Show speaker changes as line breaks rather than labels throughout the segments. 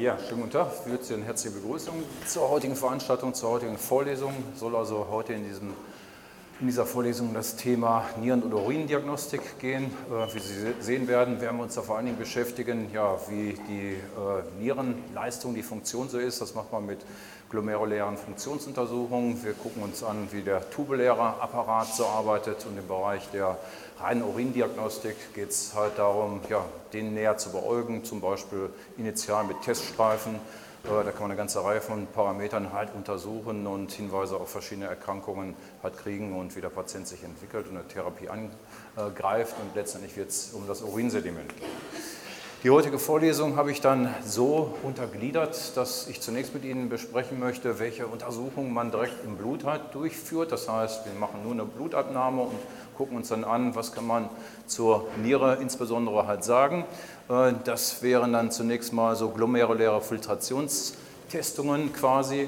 Ja, schönen guten Tag. Ich wünsche eine herzliche Begrüßung zur heutigen Veranstaltung, zur heutigen Vorlesung. Soll also heute in dieser Vorlesung das Thema Nieren- und Urindiagnostik gehen. Wie Sie sehen werden wir uns da vor allen Dingen beschäftigen, ja, wie die Nierenleistung, die Funktion so ist. Das macht man mit glomerulären Funktionsuntersuchungen. Wir gucken uns an, wie der tubuläre Apparat so arbeitet, und im Bereich der reinen Urindiagnostik geht es halt darum, ja, den näher zu beäugen, zum Beispiel initial mit Teststreifen. Da kann man eine ganze Reihe von Parametern halt untersuchen und Hinweise auf verschiedene Erkrankungen halt kriegen und wie der Patient sich entwickelt und eine Therapie angreift, und letztendlich wird es um das Urinsediment gehen. Die heutige Vorlesung habe ich dann so untergliedert, dass ich zunächst mit Ihnen besprechen möchte, welche Untersuchungen man direkt im Blut halt durchführt. Das heißt, wir machen nur eine Blutabnahme und gucken uns dann an, was kann man zur Niere insbesondere halt sagen. Das wären dann zunächst mal so glomeruläre Filtrationstestungen quasi.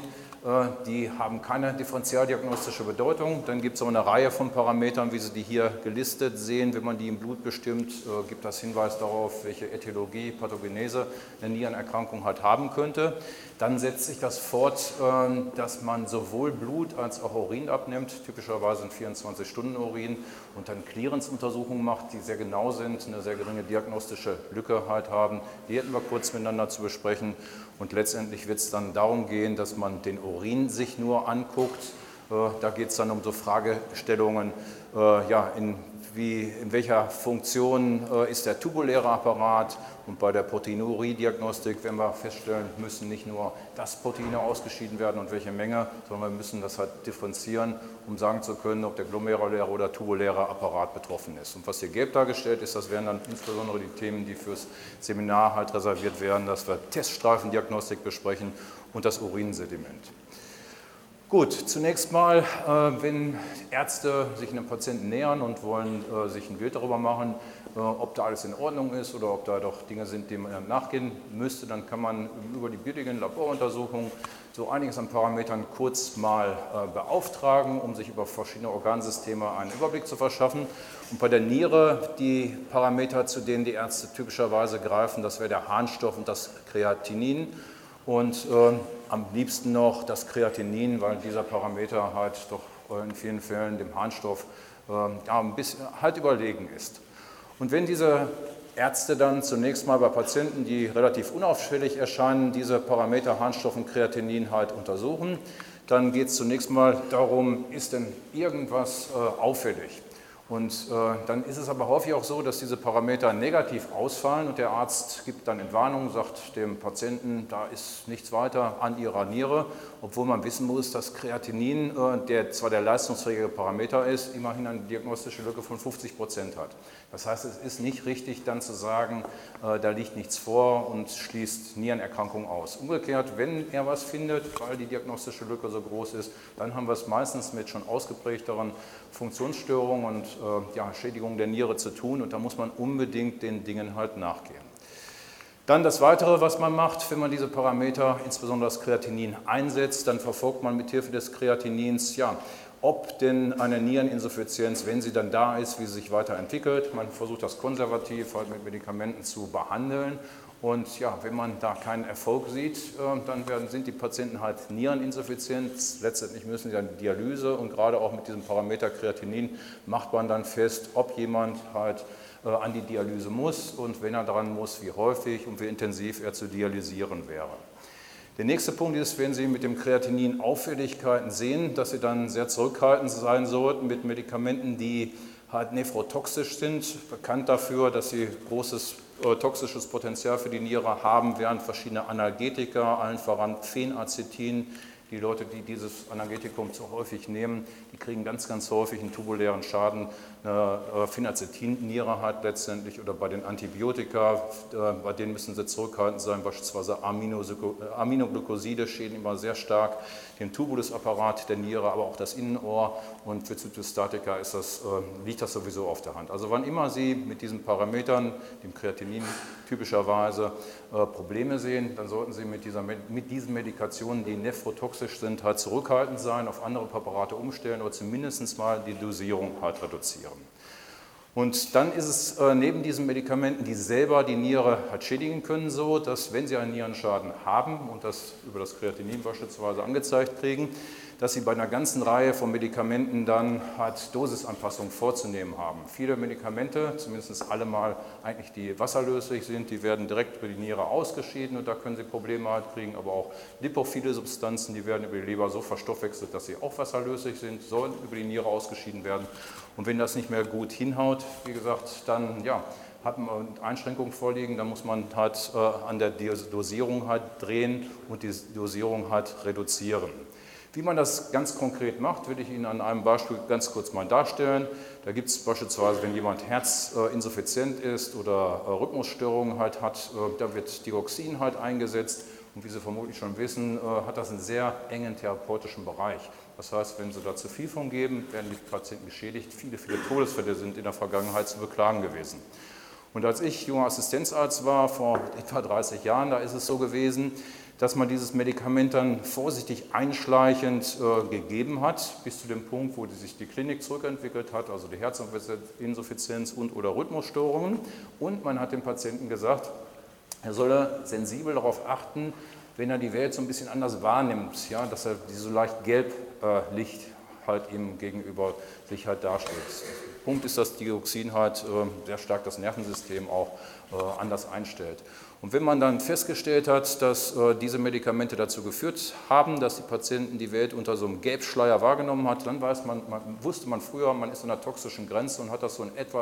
Die haben keine differentialdiagnostische Bedeutung. Dann gibt es auch eine Reihe von Parametern, wie Sie die hier gelistet sehen. Wenn man die im Blut bestimmt, gibt das Hinweis darauf, welche Ätiologie, Pathogenese eine Nierenerkrankung halt haben könnte. Dann setzt sich das fort, dass man sowohl Blut als auch Urin abnimmt, typischerweise ein 24-Stunden-Urin, und dann Clearance-Untersuchungen macht, die sehr genau sind, eine sehr geringe diagnostische Lücke halt haben. Die hätten wir kurz miteinander zu besprechen. Und letztendlich wird es dann darum gehen, dass man den Urin sich nur anguckt. Da geht es dann um so Fragestellungen, ja, in welcher Funktion ist der tubuläre Apparat, und bei der Proteinurie-Diagnostik werden wir feststellen, müssen nicht nur das Proteine ausgeschieden werden und welche Menge, sondern wir müssen das halt differenzieren, um sagen zu können, ob der glomeruläre oder tubuläre Apparat betroffen ist. Und was hier gelb dargestellt ist, das wären dann insbesondere die Themen, die fürs Seminar halt reserviert werden, dass wir Teststreifendiagnostik besprechen und das Urinsediment. Gut, zunächst mal, wenn Ärzte sich einem Patienten nähern und wollen sich ein Bild darüber machen, ob da alles in Ordnung ist oder ob da doch Dinge sind, denen man nachgehen müsste, dann kann man über die billigen Laboruntersuchungen so einiges an Parametern kurz mal beauftragen, um sich über verschiedene Organsysteme einen Überblick zu verschaffen. Und bei der Niere die Parameter, zu denen die Ärzte typischerweise greifen, das wäre der Harnstoff und das Kreatinin. Und am liebsten noch das Kreatinin, weil dieser Parameter halt doch in vielen Fällen dem Harnstoff ja, ein bisschen halt überlegen ist. Und wenn diese Ärzte dann zunächst mal bei Patienten, die relativ unauffällig erscheinen, diese Parameter Harnstoff und Kreatinin halt untersuchen, dann geht es zunächst mal darum, ist denn irgendwas auffällig? Und dann ist es aber häufig auch so, dass diese Parameter negativ ausfallen und der Arzt gibt dann Entwarnung, sagt dem Patienten, da ist nichts weiter an Ihrer Niere, obwohl man wissen muss, dass Kreatinin, der zwar der leistungsfähige Parameter ist, immerhin eine diagnostische Lücke von 50% hat. Das heißt, es ist nicht richtig dann zu sagen, da liegt nichts vor und schließt Nierenerkrankung aus. Umgekehrt, wenn er was findet, weil die diagnostische Lücke so groß ist, dann haben wir es meistens mit schon ausgeprägteren Funktionsstörungen und ja, Schädigung der Niere zu tun, und da muss man unbedingt den Dingen halt nachgehen. Dann das Weitere, was man macht, wenn man diese Parameter, insbesondere das Kreatinin, einsetzt, dann verfolgt man mit Hilfe des Kreatinins, ja, ob denn eine Niereninsuffizienz, wenn sie dann da ist, wie sie sich weiterentwickelt. Man versucht das konservativ halt mit Medikamenten zu behandeln. Und ja, wenn man da keinen Erfolg sieht, dann sind die Patienten halt niereninsuffizient. Letztendlich müssen sie dann Dialyse, und gerade auch mit diesem Parameter Kreatinin macht man dann fest, ob jemand halt an die Dialyse muss und wenn er daran muss, wie häufig und wie intensiv er zu dialysieren wäre. Der nächste Punkt ist, wenn Sie mit dem Kreatinin Auffälligkeiten sehen, dass Sie dann sehr zurückhaltend sein sollten mit Medikamenten, die halt nephrotoxisch sind, bekannt dafür, dass sie großes toxisches Potenzial für die Niere haben, während verschiedene Analgetika, allen voran Phenacetin. Die Leute, die dieses Analgetikum zu häufig nehmen, die kriegen ganz, ganz häufig einen tubulären Schaden. Eine Phenacetin-Niere hat letztendlich, oder bei den Antibiotika, bei denen müssen sie zurückhaltend sein, beispielsweise Aminoglycoside schäden immer sehr stark den Tubulusapparat der Niere, aber auch das Innenohr, und für Zytostatika liegt das sowieso auf der Hand. Also wann immer Sie mit diesen Parametern, dem Kreatinin typischerweise, Probleme sehen, dann sollten Sie mit diesen Medikationen, die nephrotoxisch sind, halt zurückhaltend sein, auf andere Präparate umstellen oder zumindest mal die Dosierung halt reduzieren. Und dann ist es neben diesen Medikamenten, die selber die Niere halt schädigen können, so, dass wenn Sie einen Nierenschaden haben und das über das Kreatinin beispielsweise angezeigt kriegen, dass Sie bei einer ganzen Reihe von Medikamenten dann halt Dosisanpassungen vorzunehmen haben. Viele Medikamente, zumindest alle mal eigentlich die wasserlöslich sind, die werden direkt über die Niere ausgeschieden und da können Sie Probleme halt kriegen, aber auch lipophile Substanzen, die werden über die Leber so verstoffwechselt, dass sie auch wasserlöslich sind, sollen über die Niere ausgeschieden werden. Und wenn das nicht mehr gut hinhaut, wie gesagt, dann ja, hat man Einschränkungen vorliegen, dann muss man halt an der Dosierung halt drehen und die Dosierung halt reduzieren. Wie man das ganz konkret macht, will ich Ihnen an einem Beispiel ganz kurz mal darstellen. Da gibt es beispielsweise, wenn jemand herzinsuffizient ist oder Rhythmusstörungen halt hat, da wird Digoxin halt eingesetzt. Und wie Sie vermutlich schon wissen, hat das einen sehr engen therapeutischen Bereich. Das heißt, wenn Sie da zu viel von geben, werden die Patienten geschädigt. Viele Todesfälle sind in der Vergangenheit zu beklagen gewesen. Und als ich junger Assistenzarzt war, vor etwa 30 Jahren, da ist es so gewesen, dass man dieses Medikament dann vorsichtig einschleichend gegeben hat, bis zu dem Punkt, wo sich die Klinik zurückentwickelt hat, also die Herzinsuffizienz und oder Rhythmusstörungen. Und man hat dem Patienten gesagt, er solle sensibel darauf achten, wenn er die Welt so ein bisschen anders wahrnimmt, ja, dass er so leicht Gelblicht halt ihm gegenüber sich halt darstellt. Punkt ist, dass Digoxin halt sehr stark das Nervensystem auch anders einstellt. Und wenn man dann festgestellt hat, dass diese Medikamente dazu geführt haben, dass die Patienten die Welt unter so einem Gelbschleier wahrgenommen hat, dann wusste man früher, man ist an der toxischen Grenze und hat das so in etwa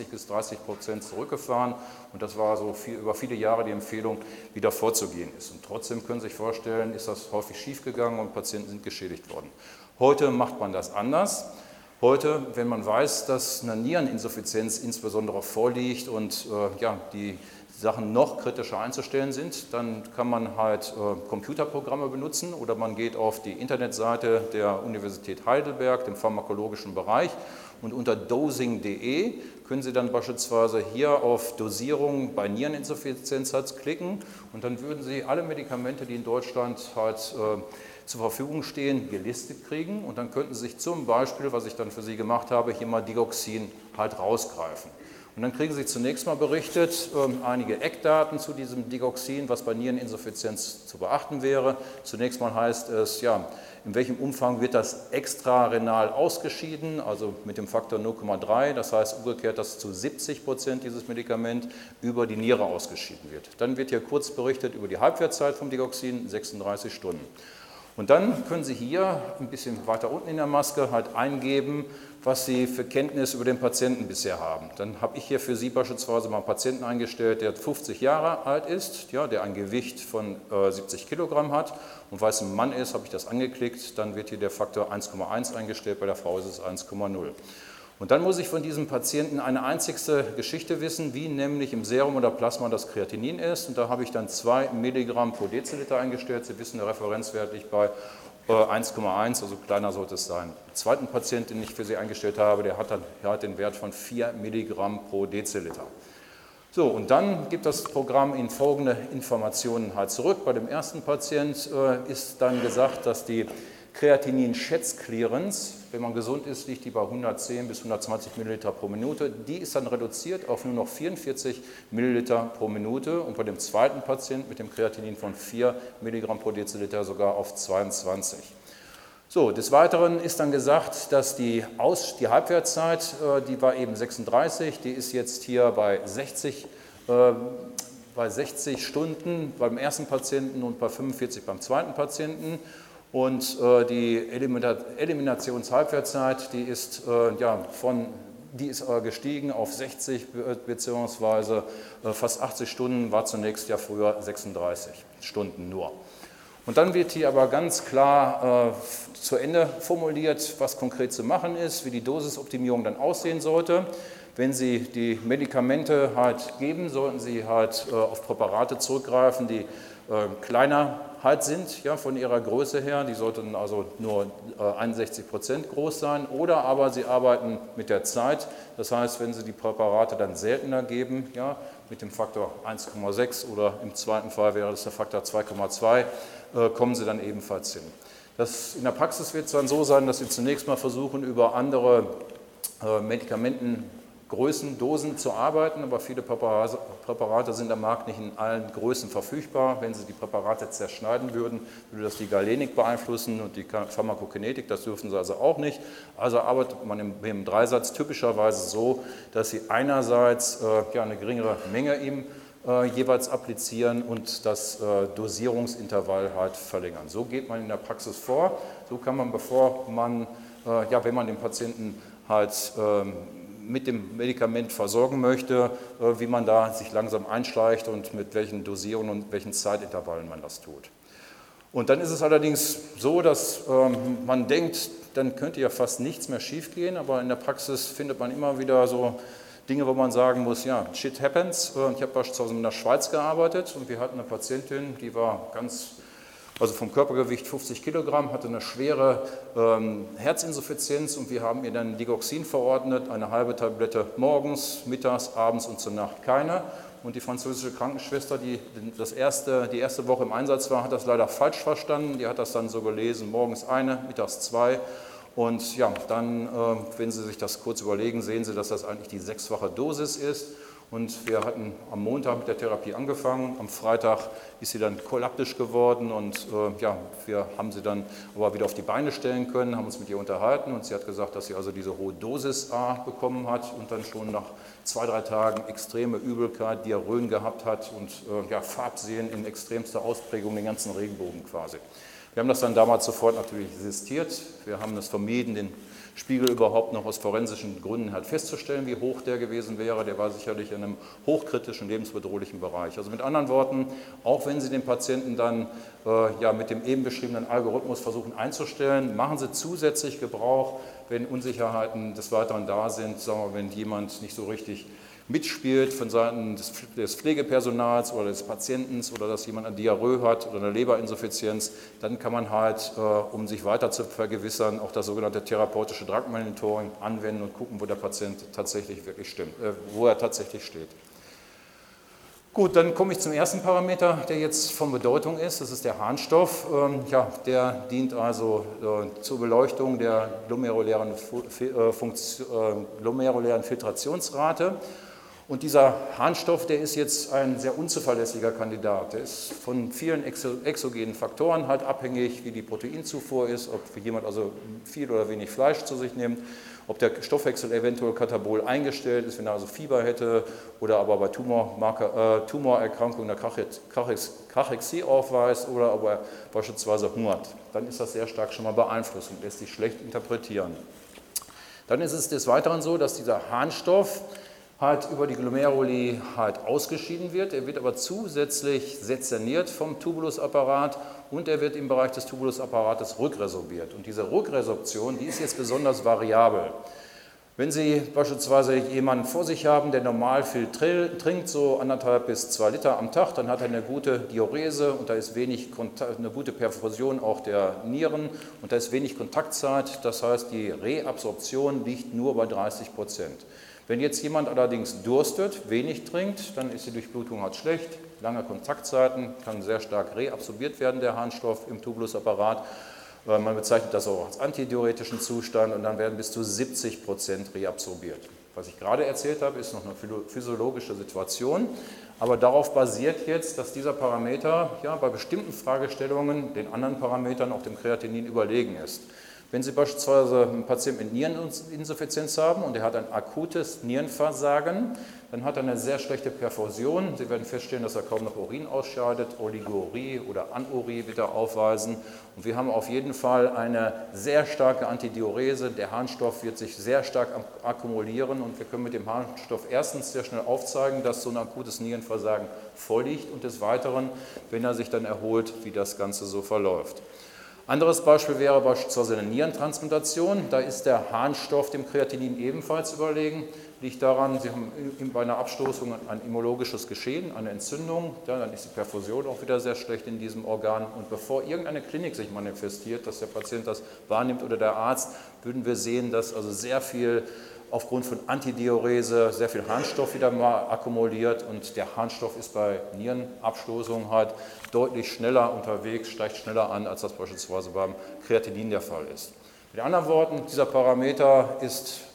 20-30% zurückgefahren. Und das war so über viele Jahre die Empfehlung, wie da vorzugehen ist. Und trotzdem können Sie sich vorstellen, ist das häufig schiefgegangen und Patienten sind geschädigt worden. Heute macht man das anders. Heute, wenn man weiß, dass eine Niereninsuffizienz insbesondere vorliegt und die Sachen noch kritischer einzustellen sind, dann kann man halt Computerprogramme benutzen oder man geht auf die Internetseite der Universität Heidelberg, dem pharmakologischen Bereich, und unter dosing.de können Sie dann beispielsweise hier auf Dosierung bei Niereninsuffizienz klicken und dann würden Sie alle Medikamente, die in Deutschland halt zur Verfügung stehen, gelistet kriegen und dann könnten Sie sich zum Beispiel, was ich dann für Sie gemacht habe, hier mal Digoxin halt rausgreifen. Und dann kriegen Sie zunächst mal berichtet einige Eckdaten zu diesem Digoxin, was bei Niereninsuffizienz zu beachten wäre. Zunächst mal heißt es, ja, in welchem Umfang wird das extrarenal ausgeschieden, also mit dem Faktor 0,3, das heißt umgekehrt, dass zu 70% dieses Medikament über die Niere ausgeschieden wird. Dann wird hier kurz berichtet über die Halbwertszeit vom Digoxin, 36 Stunden. Und dann können Sie hier ein bisschen weiter unten in der Maske halt eingeben, was Sie für Kenntnis über den Patienten bisher haben. Dann habe ich hier für Sie beispielsweise mal einen Patienten eingestellt, der 50 Jahre alt ist, ja, der ein Gewicht von 70 Kilogramm hat und weil es ein Mann ist, habe ich das angeklickt, dann wird hier der Faktor 1,1 eingestellt, bei der Frau ist es 1,0. Und dann muss ich von diesem Patienten eine einzigste Geschichte wissen, wie nämlich im Serum oder Plasma das Kreatinin ist. Und da habe ich dann 2 Milligramm pro Deziliter eingestellt. Sie wissen, der Referenzwert liegt bei 1,1, also kleiner sollte es sein. Den zweiten Patienten, den ich für Sie eingestellt habe, der hat den Wert von 4 Milligramm pro Deziliter. So, und dann gibt das Programm Ihnen folgende Informationen halt zurück. Bei dem ersten Patient ist dann gesagt, dass die Kreatinin-Schätzclearance, wenn man gesund ist, liegt die bei 110 bis 120 Milliliter pro Minute. Die ist dann reduziert auf nur noch 44 Milliliter pro Minute und bei dem zweiten Patienten mit dem Kreatinin von 4 Milligramm pro Deziliter sogar auf 22. So, des Weiteren ist dann gesagt, dass die Halbwertszeit, die war eben 36, die ist jetzt hier bei 60 Stunden beim ersten Patienten und bei 45 beim zweiten Patienten. Und die Eliminationshalbwertszeit, die ist gestiegen auf 60 bzw. fast 80 Stunden, war zunächst ja früher 36 Stunden nur. Und dann wird hier aber ganz klar zu Ende formuliert, was konkret zu machen ist, wie die Dosisoptimierung dann aussehen sollte. Wenn Sie die Medikamente halt geben, sollten Sie halt auf Präparate zurückgreifen, die kleiner halt sind, ja, von ihrer Größe her. Die sollten also nur 61% groß sein. Oder aber Sie arbeiten mit der Zeit. Das heißt, wenn Sie die Präparate dann seltener geben, ja, mit dem Faktor 1,6 oder im zweiten Fall wäre das der Faktor 2,2, kommen Sie dann ebenfalls hin. In der Praxis wird es dann so sein, dass Sie zunächst mal versuchen, über andere Größen, Dosen zu arbeiten, aber viele Präparate sind am Markt nicht in allen Größen verfügbar. Wenn Sie die Präparate zerschneiden würden, würde das die Galenik beeinflussen und die Pharmakokinetik, das dürfen Sie also auch nicht. Also arbeitet man im Dreisatz typischerweise so, dass Sie einerseits eine geringere Menge ihm jeweils applizieren und das Dosierungsintervall halt verlängern. So geht man in der Praxis vor. So kann man, bevor man, wenn man den Patienten halt mit dem Medikament versorgen möchte, wie man da sich langsam einschleicht und mit welchen Dosierungen und welchen Zeitintervallen man das tut. Und dann ist es allerdings so, dass man denkt, dann könnte ja fast nichts mehr schiefgehen, aber in der Praxis findet man immer wieder so Dinge, wo man sagen muss, ja, shit happens. Ich habe beispielsweise in der Schweiz gearbeitet und wir hatten eine Patientin, die war also vom Körpergewicht 50 Kilogramm, hatte eine schwere Herzinsuffizienz und wir haben ihr dann Digoxin verordnet, eine halbe Tablette morgens, mittags, abends und zur Nacht keine. Und die französische Krankenschwester, die erste Woche im Einsatz war, hat das leider falsch verstanden. Die hat das dann so gelesen, morgens eine, mittags zwei. Und ja, dann, wenn Sie sich das kurz überlegen, sehen Sie, dass das eigentlich die 6-fache Dosis ist. Und wir hatten am Montag mit der Therapie angefangen, am Freitag ist sie dann kollaptisch geworden und wir haben sie dann aber wieder auf die Beine stellen können, haben uns mit ihr unterhalten und sie hat gesagt, dass sie also diese hohe Dosis A bekommen hat und dann schon nach 2-3 Tagen extreme Übelkeit, Diarrhön gehabt hat und Farbsehen in extremster Ausprägung, den ganzen Regenbogen quasi. Wir haben das dann damals sofort natürlich sistiert. Wir haben es vermieden, den Spiegel überhaupt noch aus forensischen Gründen halt festzustellen, wie hoch der gewesen wäre. Der war sicherlich in einem hochkritischen, lebensbedrohlichen Bereich. Also mit anderen Worten, auch wenn Sie den Patienten dann mit dem eben beschriebenen Algorithmus versuchen einzustellen, machen Sie zusätzlich Gebrauch, wenn Unsicherheiten des Weiteren da sind, sagen wir, wenn jemand nicht so richtig mitspielt von Seiten des Pflegepersonals oder des Patienten oder dass jemand eine Diarrhoe hat oder eine Leberinsuffizienz, dann kann man halt, um sich weiter zu vergewissern, auch das sogenannte therapeutische Drug Monitoring anwenden und gucken, wo der Patient tatsächlich wirklich wo er tatsächlich steht. Gut, dann komme ich zum ersten Parameter, der jetzt von Bedeutung ist. Das ist der Harnstoff. Der dient also zur Beleuchtung der glomerulären Filtrationsrate. Und dieser Harnstoff, der ist jetzt ein sehr unzuverlässiger Kandidat. Der ist von vielen exogenen Faktoren halt abhängig, wie die Proteinzufuhr ist, ob jemand also viel oder wenig Fleisch zu sich nimmt, ob der Stoffwechsel eventuell katabol eingestellt ist, wenn er also Fieber hätte oder aber bei Tumorerkrankungen eine Kachexie aufweist oder ob er beispielsweise hungert. Dann ist das sehr stark schon mal beeinflusst und lässt sich schlecht interpretieren. Dann ist es des Weiteren so, dass dieser Harnstoff halt über die Glomeruli halt ausgeschieden wird. Er wird aber zusätzlich sezerniert vom Tubulusapparat und er wird im Bereich des Tubulusapparates rückresorbiert. Und diese Rückresorption, die ist jetzt besonders variabel. Wenn Sie beispielsweise jemanden vor sich haben, der normal viel trinkt, so 1,5 bis 2 Liter am Tag, dann hat er eine gute Diurese und da ist eine gute Perfusion auch der Nieren und da ist wenig Kontaktzeit. Das heißt, die Reabsorption liegt nur bei 30%. Wenn jetzt jemand allerdings durstet, wenig trinkt, dann ist die Durchblutung halt schlecht, lange Kontaktzeiten, kann sehr stark reabsorbiert werden, der Harnstoff im Tubulusapparat. Man bezeichnet das auch als antidiuretischen Zustand und dann werden bis zu 70% reabsorbiert. Was ich gerade erzählt habe, ist noch eine physiologische Situation, aber darauf basiert jetzt, dass dieser Parameter bei bestimmten Fragestellungen den anderen Parametern, auch dem Kreatinin, überlegen ist. Wenn Sie beispielsweise einen Patienten mit Niereninsuffizienz haben und er hat ein akutes Nierenversagen, dann hat er eine sehr schlechte Perfusion. Sie werden feststellen, dass er kaum noch Urin ausscheidet, Oligurie oder Anurie wird er aufweisen. Und wir haben auf jeden Fall eine sehr starke Antidiurese. Der Harnstoff wird sich sehr stark akkumulieren und wir können mit dem Harnstoff erstens sehr schnell aufzeigen, dass so ein akutes Nierenversagen vorliegt und des Weiteren, wenn er sich dann erholt, wie das Ganze so verläuft. Anderes Beispiel wäre beispielsweise eine Nierentransplantation. Da ist der Harnstoff dem Kreatinin ebenfalls überlegen. Liegt daran, Sie haben bei einer Abstoßung ein immunologisches Geschehen, eine Entzündung. Dann ist die Perfusion auch wieder sehr schlecht in diesem Organ. Und bevor irgendeine Klinik sich manifestiert, dass der Patient das wahrnimmt oder der Arzt, würden wir sehen, dass also sehr viel aufgrund von Antidiurese sehr viel Harnstoff wieder mal akkumuliert und der Harnstoff ist bei Nierenabstoßung halt deutlich schneller unterwegs, steigt schneller an, als das beispielsweise beim Kreatinin der Fall ist. Mit anderen Worten, dieser Parameter ist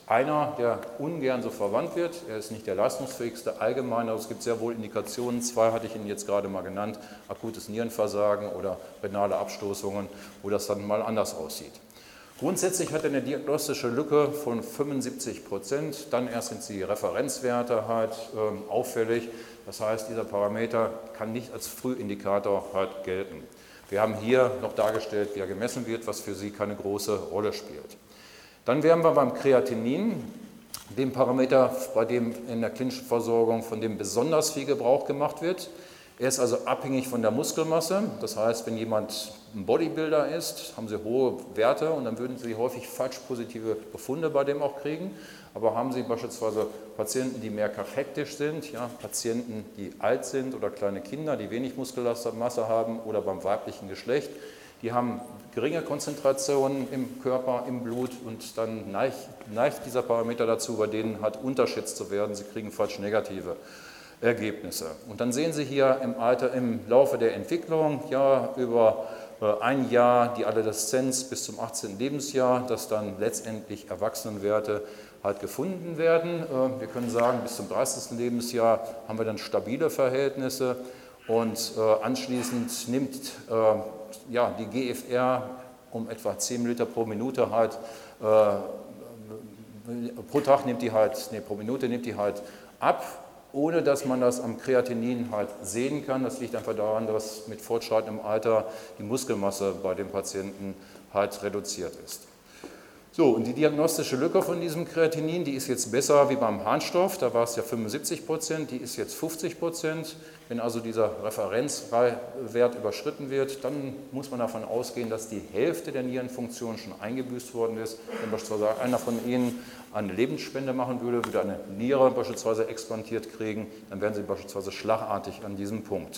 einer, der ungern so verwandt wird. Er ist nicht der leistungsfähigste allgemein, aber es gibt sehr wohl Indikationen. 2 hatte ich Ihnen jetzt gerade mal genannt: akutes Nierenversagen oder renale Abstoßungen, wo das dann mal anders aussieht. Grundsätzlich hat er eine diagnostische Lücke von 75%, dann erst sind die Referenzwerte halt auffällig. Das heißt, dieser Parameter kann nicht als Frühindikator halt gelten. Wir haben hier noch dargestellt, wie er gemessen wird, was für Sie keine große Rolle spielt. Dann wären wir beim Kreatinin, dem Parameter, bei dem in der klinischen Versorgung von dem besonders viel Gebrauch gemacht wird. Er ist also abhängig von der Muskelmasse. Das heißt, wenn jemand ein Bodybuilder ist, haben Sie hohe Werte und dann würden Sie häufig falsch positive Befunde bei dem auch kriegen. Aber haben Sie beispielsweise Patienten, die mehr kachektisch sind, ja, Patienten, die alt sind oder kleine Kinder, die wenig Muskelmasse haben oder beim weiblichen Geschlecht, die haben geringe Konzentrationen im Körper, im Blut und dann neigt dieser Parameter dazu, bei denen halt unterschätzt zu werden. Sie kriegen falsch negative Ergebnisse. Und dann sehen Sie hier im Laufe der Entwicklung, ja, über ein Jahr die Adoleszenz bis zum 18. Lebensjahr, dass dann letztendlich Erwachsenenwerte halt gefunden werden. Wir können sagen, bis zum 30. Lebensjahr haben wir dann stabile Verhältnisse und anschließend nimmt die GFR um etwa 10 Milliliter pro Minute halt, pro Tag nimmt die halt, pro Minute nimmt die halt ab, ohne dass man das am Kreatinin halt sehen kann. Das liegt einfach daran, dass mit fortschreitendem Alter die Muskelmasse bei dem Patienten halt reduziert ist. So, und die diagnostische Lücke von diesem Kreatinin, die ist jetzt besser wie beim Harnstoff, da war es ja 75%, die ist jetzt 50%. Wenn also dieser Referenzwert überschritten wird, dann muss man davon ausgehen, dass die Hälfte der Nierenfunktion schon eingebüßt worden ist. Wenn beispielsweise einer von Ihnen eine Lebensspende machen würde eine Niere beispielsweise explantiert kriegen, dann wären Sie beispielsweise schlagartig an diesem Punkt.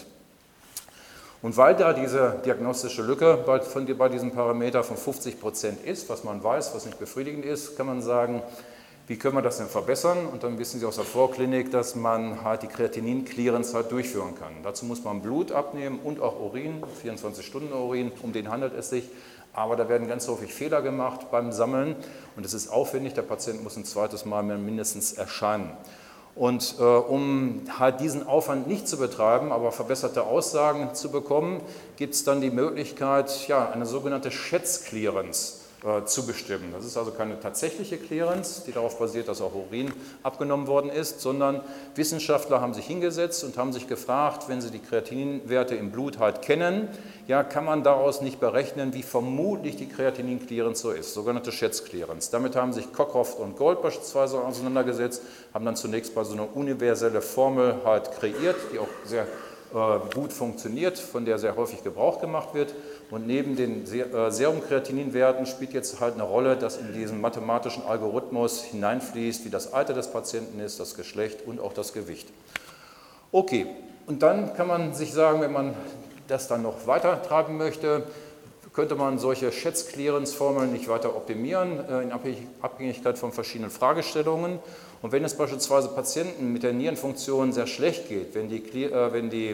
Und weil da diese diagnostische Lücke bei diesem Parameter von 50% ist, was man weiß, was nicht befriedigend ist, kann man sagen, wie können wir das denn verbessern? Und dann wissen Sie aus der Vorklinik, dass man halt die Kreatinin-Clearance halt durchführen kann. Dazu muss man Blut abnehmen und auch Urin, 24-Stunden-Urin, um den handelt es sich. Aber da werden ganz häufig Fehler gemacht beim Sammeln und es ist aufwendig, der Patient muss ein zweites Mal mindestens erscheinen. Und um halt diesen Aufwand nicht zu betreiben, aber verbesserte Aussagen zu bekommen, gibt es dann die Möglichkeit, ja, eine sogenannte Schätzclearance zu bestimmen. Das ist also keine tatsächliche Clearance, die darauf basiert, dass auch Urin abgenommen worden ist, sondern Wissenschaftler haben sich hingesetzt und haben sich gefragt, wenn sie die Kreatininwerte im Blut halt kennen, ja, kann man daraus nicht berechnen, wie vermutlich die Kreatinin-Clearance so ist, sogenannte Schätzclearance. Damit haben sich Cockcroft und Gold beispielsweise auseinandergesetzt, haben dann zunächst mal so eine universelle Formel halt kreiert, die auch sehr gut funktioniert, von der sehr häufig Gebrauch gemacht wird. Und neben den Serumkreatininwerten spielt jetzt halt eine Rolle, dass in diesen mathematischen Algorithmus hineinfließt, wie das Alter des Patienten ist, das Geschlecht und auch das Gewicht. Okay, und dann kann man sich sagen, wenn man das dann noch weiter treiben möchte, könnte man solche Schätzclearance-Formeln nicht weiter optimieren, in Abhängigkeit von verschiedenen Fragestellungen. Und wenn es beispielsweise Patienten mit der Nierenfunktion sehr schlecht geht, wenn die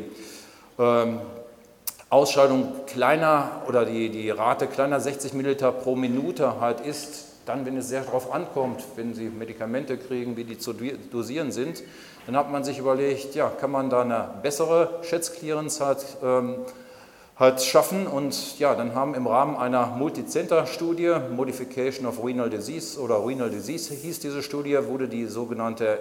Ausscheidung kleiner oder die Rate kleiner 60 Milliliter pro Minute halt ist, dann, wenn es sehr darauf ankommt, wenn Sie Medikamente kriegen, wie die zu dosieren sind, dann hat man sich überlegt, ja, kann man da eine bessere Schätzclearance halt schaffen und ja, dann haben im Rahmen einer Multicenter-Studie, Modification of Renal Disease oder Renal Disease hieß diese Studie, wurde die sogenannte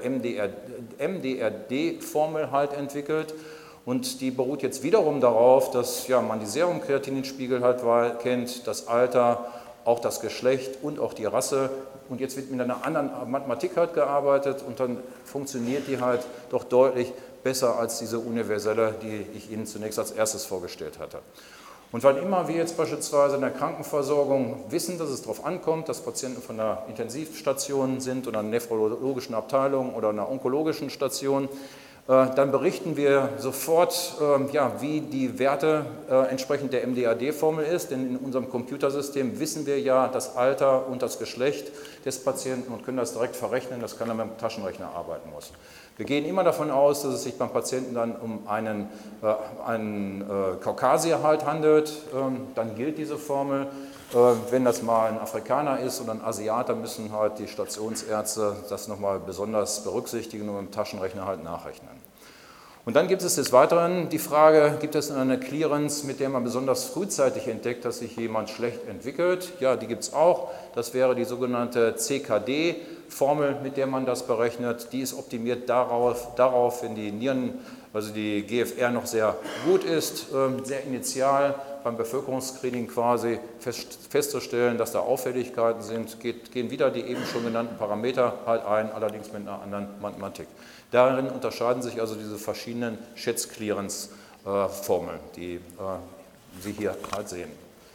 MDRD-Formel halt entwickelt und die beruht jetzt wiederum darauf, dass ja, man die Serumkreatininspiegel halt kennt, das Alter, auch das Geschlecht und auch die Rasse und jetzt wird mit einer anderen Mathematik halt gearbeitet und dann funktioniert die halt doch deutlich besser als diese universelle, die ich Ihnen zunächst als erstes vorgestellt hatte. Und wann immer wir jetzt beispielsweise in der Krankenversorgung wissen, dass es darauf ankommt, dass Patienten von der Intensivstation sind oder einer nephrologischen Abteilung oder einer onkologischen Station, dann berichten wir sofort, wie die Werte entsprechend der MDRD-Formel ist, denn in unserem Computersystem wissen wir ja das Alter und das Geschlecht des Patienten und können das direkt verrechnen, dass keiner mit dem Taschenrechner arbeiten muss. Wir gehen immer davon aus, dass es sich beim Patienten dann um einen Kaukasier halt handelt, dann gilt diese Formel. Wenn das mal ein Afrikaner ist oder ein Asiater, müssen halt die Stationsärzte das nochmal besonders berücksichtigen und mit dem Taschenrechner halt nachrechnen. Und dann gibt es des Weiteren die Frage, gibt es eine Clearance, mit der man besonders frühzeitig entdeckt, dass sich jemand schlecht entwickelt? Ja, die gibt es auch. Das wäre die sogenannte CKD-Formel, mit der man das berechnet. Die ist optimiert darauf, wenn die Nieren, also die GFR noch sehr gut ist, sehr initial beim Bevölkerungsscreening quasi festzustellen, dass da Auffälligkeiten sind, gehen wieder die eben schon genannten Parameter halt ein, allerdings mit einer anderen Mathematik. Darin unterscheiden sich also diese verschiedenen Schätz-Clearance-Formeln, die Sie hier halt sehen.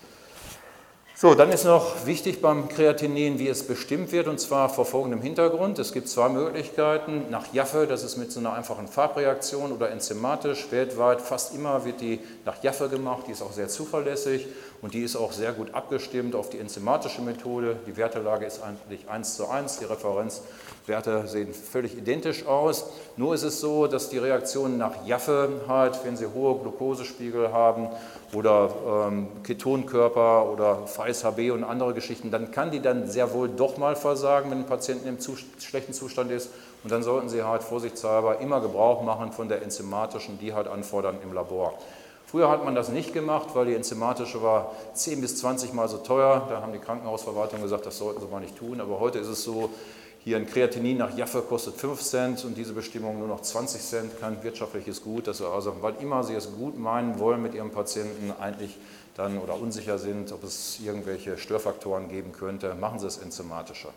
So, dann ist noch wichtig beim Kreatinin, wie es bestimmt wird, und zwar vor folgendem Hintergrund. Es gibt zwei Möglichkeiten. Nach Jaffe, das ist mit so einer einfachen Farbreaktion oder enzymatisch. Weltweit fast immer wird die nach Jaffe gemacht. Die ist auch sehr zuverlässig und die ist auch sehr gut abgestimmt auf die enzymatische Methode. Die Wertelage ist eigentlich 1:1. Die Referenzwerte sehen völlig identisch aus. Nur ist es so, dass die Reaktionen nach Jaffe halt, wenn sie hohe Glukosespiegel haben oder Ketonkörper oder VSHB und andere Geschichten, dann kann die dann sehr wohl doch mal versagen, wenn ein Patient im schlechten Zustand ist. Und dann sollten Sie halt vorsichtshalber immer Gebrauch machen von der enzymatischen, die halt anfordern im Labor. Früher hat man das nicht gemacht, weil die enzymatische war 10 bis 20 Mal so teuer. Da haben die Krankenhausverwaltungen gesagt, das sollten sie mal nicht tun. Aber heute ist es so, hier ein Kreatinin nach Jaffe kostet 5 Cent und diese Bestimmung nur noch 20 Cent, kein wirtschaftliches Gut. Dass Sie also, weil immer Sie es gut meinen wollen mit Ihrem Patienten, eigentlich dann oder unsicher sind, ob es irgendwelche Störfaktoren geben könnte, machen Sie es enzymatischer.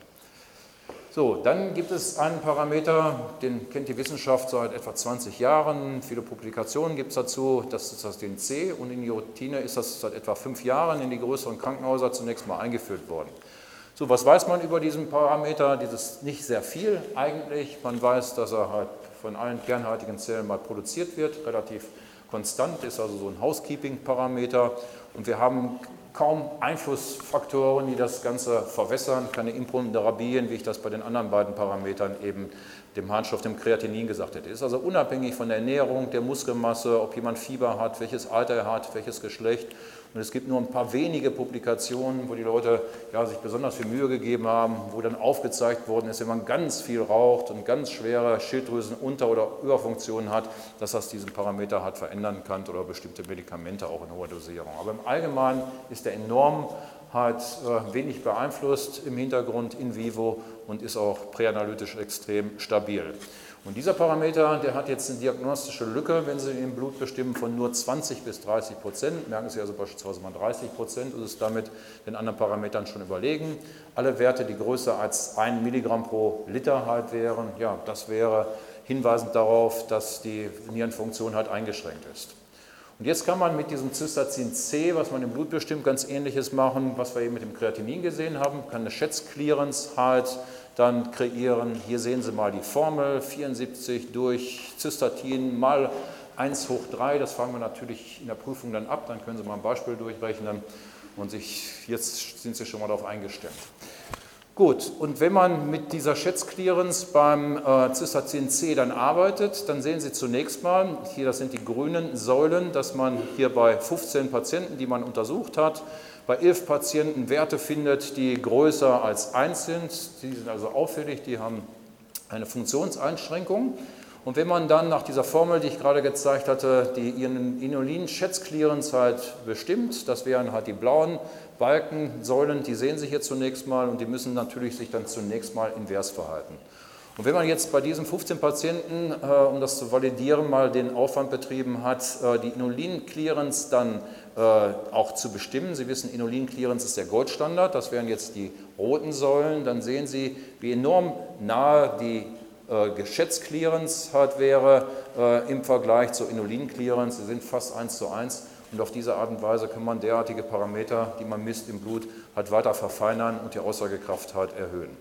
So, dann gibt es einen Parameter, den kennt die Wissenschaft seit etwa 20 Jahren. Viele Publikationen gibt es dazu. Das ist das den C. Und in Niotine ist das seit etwa 5 Jahren in die größeren Krankenhäuser zunächst mal eingeführt worden. So, was weiß man über diesen Parameter? Dieses nicht sehr viel eigentlich. Man weiß, dass er halt von allen kernhaltigen Zellen mal produziert wird, relativ konstant, ist also so ein Housekeeping-Parameter. Und wir haben kaum Einflussfaktoren, die das Ganze verwässern, keine Imponderabilien, wie ich das bei den anderen beiden Parametern eben dem Harnstoff, dem Kreatinin gesagt hätte. Ist also unabhängig von der Ernährung, der Muskelmasse, ob jemand Fieber hat, welches Alter er hat, welches Geschlecht. Und es gibt nur ein paar wenige Publikationen, wo die Leute sich besonders viel Mühe gegeben haben, wo dann aufgezeigt worden ist, wenn man ganz viel raucht und ganz schwere Schilddrüsenunter- oder Überfunktionen hat, dass das diesen Parameter halt verändern kann oder bestimmte Medikamente auch in hoher Dosierung. Aber im Allgemeinen ist der enorm halt wenig beeinflusst im Hintergrund in vivo und ist auch präanalytisch extrem stabil. Und dieser Parameter, der hat jetzt eine diagnostische Lücke, wenn Sie ihn im Blut bestimmen, von nur 20 bis 30%. Merken Sie also beispielsweise mal 30%, und ist damit den anderen Parametern schon überlegen. Alle Werte, die größer als 1 Milligramm pro Liter halt wären, ja, das wäre hinweisend darauf, dass die Nierenfunktion halt eingeschränkt ist. Und jetzt kann man mit diesem Cystatin C, was man im Blut bestimmt, ganz Ähnliches machen, was wir eben mit dem Kreatinin gesehen haben, kann eine Schätz-Clearance halt dann kreieren. Hier sehen Sie mal die Formel, 74 durch Cystatin mal 1 hoch 3, das fragen wir natürlich in der Prüfung dann ab, dann können Sie mal ein Beispiel durchrechnen und jetzt sind Sie schon mal darauf eingestellt. Gut, und wenn man mit dieser Schätz-Clearance beim Cystatin C dann arbeitet, dann sehen Sie zunächst mal, hier das sind die grünen Säulen, dass man hier bei 15 Patienten, die man untersucht hat, bei 11 Patienten Werte findet, die größer als 1 sind. Die sind also auffällig, die haben eine Funktionseinschränkung. Und wenn man dann nach dieser Formel, die ich gerade gezeigt hatte, die Inulin-Schätz-Clearance halt bestimmt, das wären halt die blauen Balken, Säulen, die sehen Sie hier zunächst mal und die müssen natürlich sich dann zunächst mal invers verhalten. Und wenn man jetzt bei diesen 15 Patienten, um das zu validieren, mal den Aufwand betrieben hat, die Inulin-Clearance dann auch zu bestimmen, Sie wissen, Inulin-Clearance ist der Goldstandard, das wären jetzt die roten Säulen, dann sehen Sie, wie enorm nahe die Schätz-Clearance halt wäre im Vergleich zur Inulin-Clearance. Sie sind fast 1:1 und auf diese Art und Weise kann man derartige Parameter, die man misst im Blut, halt weiter verfeinern und die Aussagekraft halt erhöhen.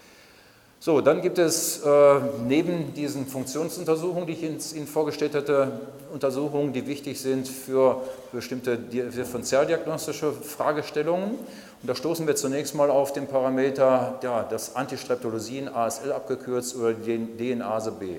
So, dann gibt es neben diesen Funktionsuntersuchungen, die ich Ihnen vorgestellt hatte, Untersuchungen, die wichtig sind für bestimmte differentialdiagnostische Fragestellungen. Und da stoßen wir zunächst mal auf den Parameter, das Antistreptolosin, ASL abgekürzt, oder den DNase B.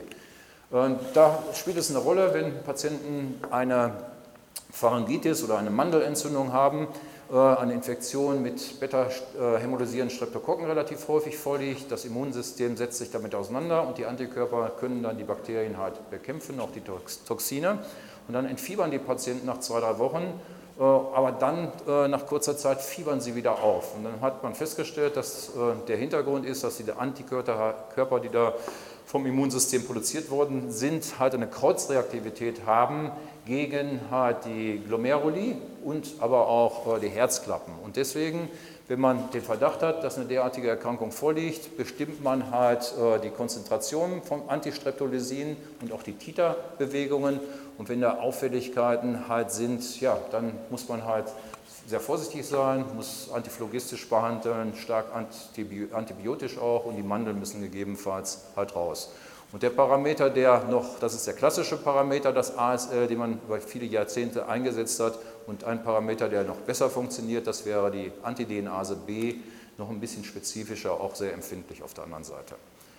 Da spielt es eine Rolle, wenn Patienten eine Pharyngitis oder eine Mandelentzündung haben eine Infektion mit beta-hämolysierenden Streptokokken relativ häufig vorliegt. Das Immunsystem setzt sich damit auseinander und die Antikörper können dann die Bakterien halt bekämpfen, auch die Toxine. Und dann entfiebern die Patienten nach 2-3 Wochen, aber dann nach kurzer Zeit fiebern sie wieder auf. Und dann hat man festgestellt, dass der Hintergrund ist, dass die Antikörper, die da vom Immunsystem produziert worden sind, halt eine Kreuzreaktivität haben gegen halt die Glomeruli und aber auch die Herzklappen. Und deswegen, wenn man den Verdacht hat, dass eine derartige Erkrankung vorliegt, bestimmt man halt die Konzentration von Antistreptolysin und auch die Titerbewegungen. Und wenn da Auffälligkeiten halt sind, ja, dann muss man halt sehr vorsichtig sein, muss antiphlogistisch behandeln, stark antibiotisch auch und die Mandeln müssen gegebenenfalls halt raus. Und der Parameter, der noch, das ist der klassische Parameter, das ASL, den man über viele Jahrzehnte eingesetzt hat und ein Parameter, der noch besser funktioniert, das wäre die Antidenase B, noch ein bisschen spezifischer, auch sehr empfindlich auf der anderen Seite.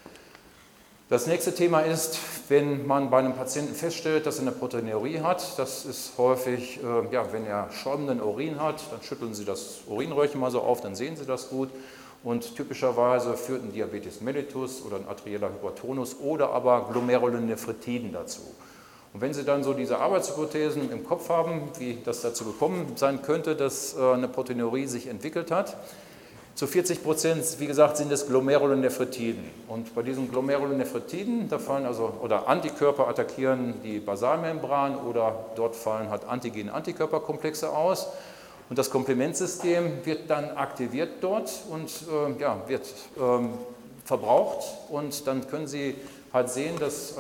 Das nächste Thema ist, wenn man bei einem Patienten feststellt, dass er eine Proteinurie hat, das ist häufig, wenn er schäumenden Urin hat, dann schütteln Sie das Urinröhrchen mal so auf, dann sehen Sie das gut. Und typischerweise führt ein Diabetes mellitus oder ein arterieller Hypertonus oder aber Glomerulonephritiden dazu. Und wenn Sie dann so diese Arbeitshypothesen im Kopf haben, wie das dazu gekommen sein könnte, dass eine Proteinurie sich entwickelt hat, zu 40%, wie gesagt, sind es Glomerulonephritiden. Und bei diesen Glomerulonephritiden, da fallen oder Antikörper attackieren die Basalmembran oder dort fallen halt Antigen-Antikörperkomplexe aus. Und das Komplementsystem wird dann aktiviert dort und wird verbraucht. Und dann können Sie halt sehen, dass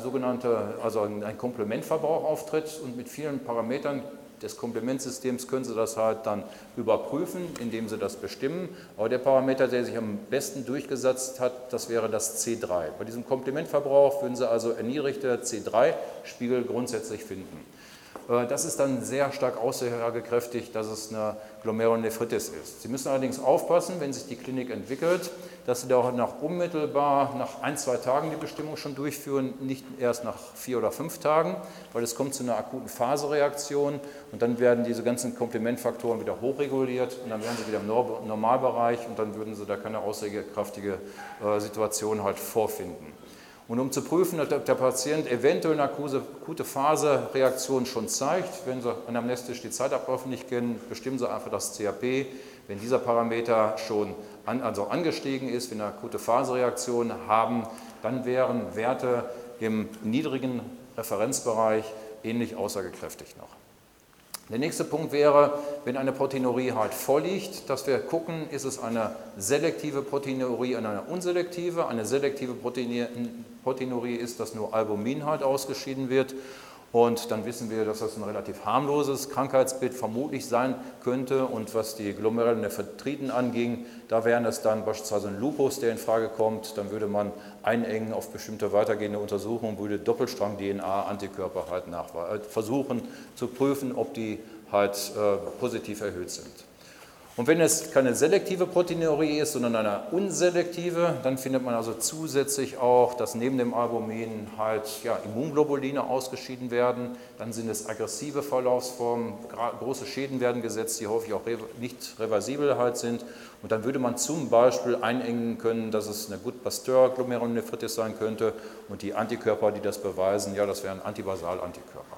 ein Komplementverbrauch auftritt und mit vielen Parametern des Komplementsystems können Sie das halt dann überprüfen, indem Sie das bestimmen. Aber der Parameter, der sich am besten durchgesetzt hat, das wäre das C3. Bei diesem Komplementverbrauch würden Sie also erniedrigte C3-Spiegel grundsätzlich finden. Das ist dann sehr stark aussagekräftig, dass es eine Glomerulonephritis ist. Sie müssen allerdings aufpassen, wenn sich die Klinik entwickelt, dass Sie da auch unmittelbar nach 1-2 Tagen die Bestimmung schon durchführen, nicht erst nach 4 oder 5 Tagen, weil es kommt zu einer akuten Phasereaktion und dann werden diese ganzen Komplementfaktoren wieder hochreguliert und dann wären Sie wieder im Normalbereich und dann würden Sie da keine aussagekräftige Situation halt vorfinden. Und um zu prüfen, ob der Patient eventuell eine akute Phasereaktion schon zeigt, wenn Sie anamnestisch die Zeitabläufe nicht kennen, bestimmen Sie einfach das CAP. Wenn dieser Parameter schon angestiegen ist, wenn wir eine akute Phasereaktion haben, dann wären Werte im niedrigen Referenzbereich ähnlich aussagekräftig noch. Der nächste Punkt wäre, wenn eine Proteinurie halt vorliegt, dass wir gucken, ist es eine selektive Proteinurie und eine unselektive. Eine selektive Proteinurie ist, dass nur Albumin halt ausgeschieden wird. Und dann wissen wir, dass das ein relativ harmloses Krankheitsbild vermutlich sein könnte. Und was die Glomerulonephritiden anging, da wären es dann beispielsweise ein Lupus, der in Frage kommt. Dann würde man einengen auf bestimmte weitergehende Untersuchungen, würde Doppelstrang-DNA-Antikörper halt versuchen zu prüfen, ob die halt positiv erhöht sind. Und wenn es keine selektive Proteinurie ist, sondern eine unselektive, dann findet man also zusätzlich auch, dass neben dem Albumin halt Immunglobuline ausgeschieden werden. Dann sind es aggressive Verlaufsformen, große Schäden werden gesetzt, die häufig auch nicht reversibel halt sind. Und dann würde man zum Beispiel einengen können, dass es eine Gut-Pasteur-Glomerulonephritis sein könnte und die Antikörper, die das beweisen, das wären Antibasal-Antikörper.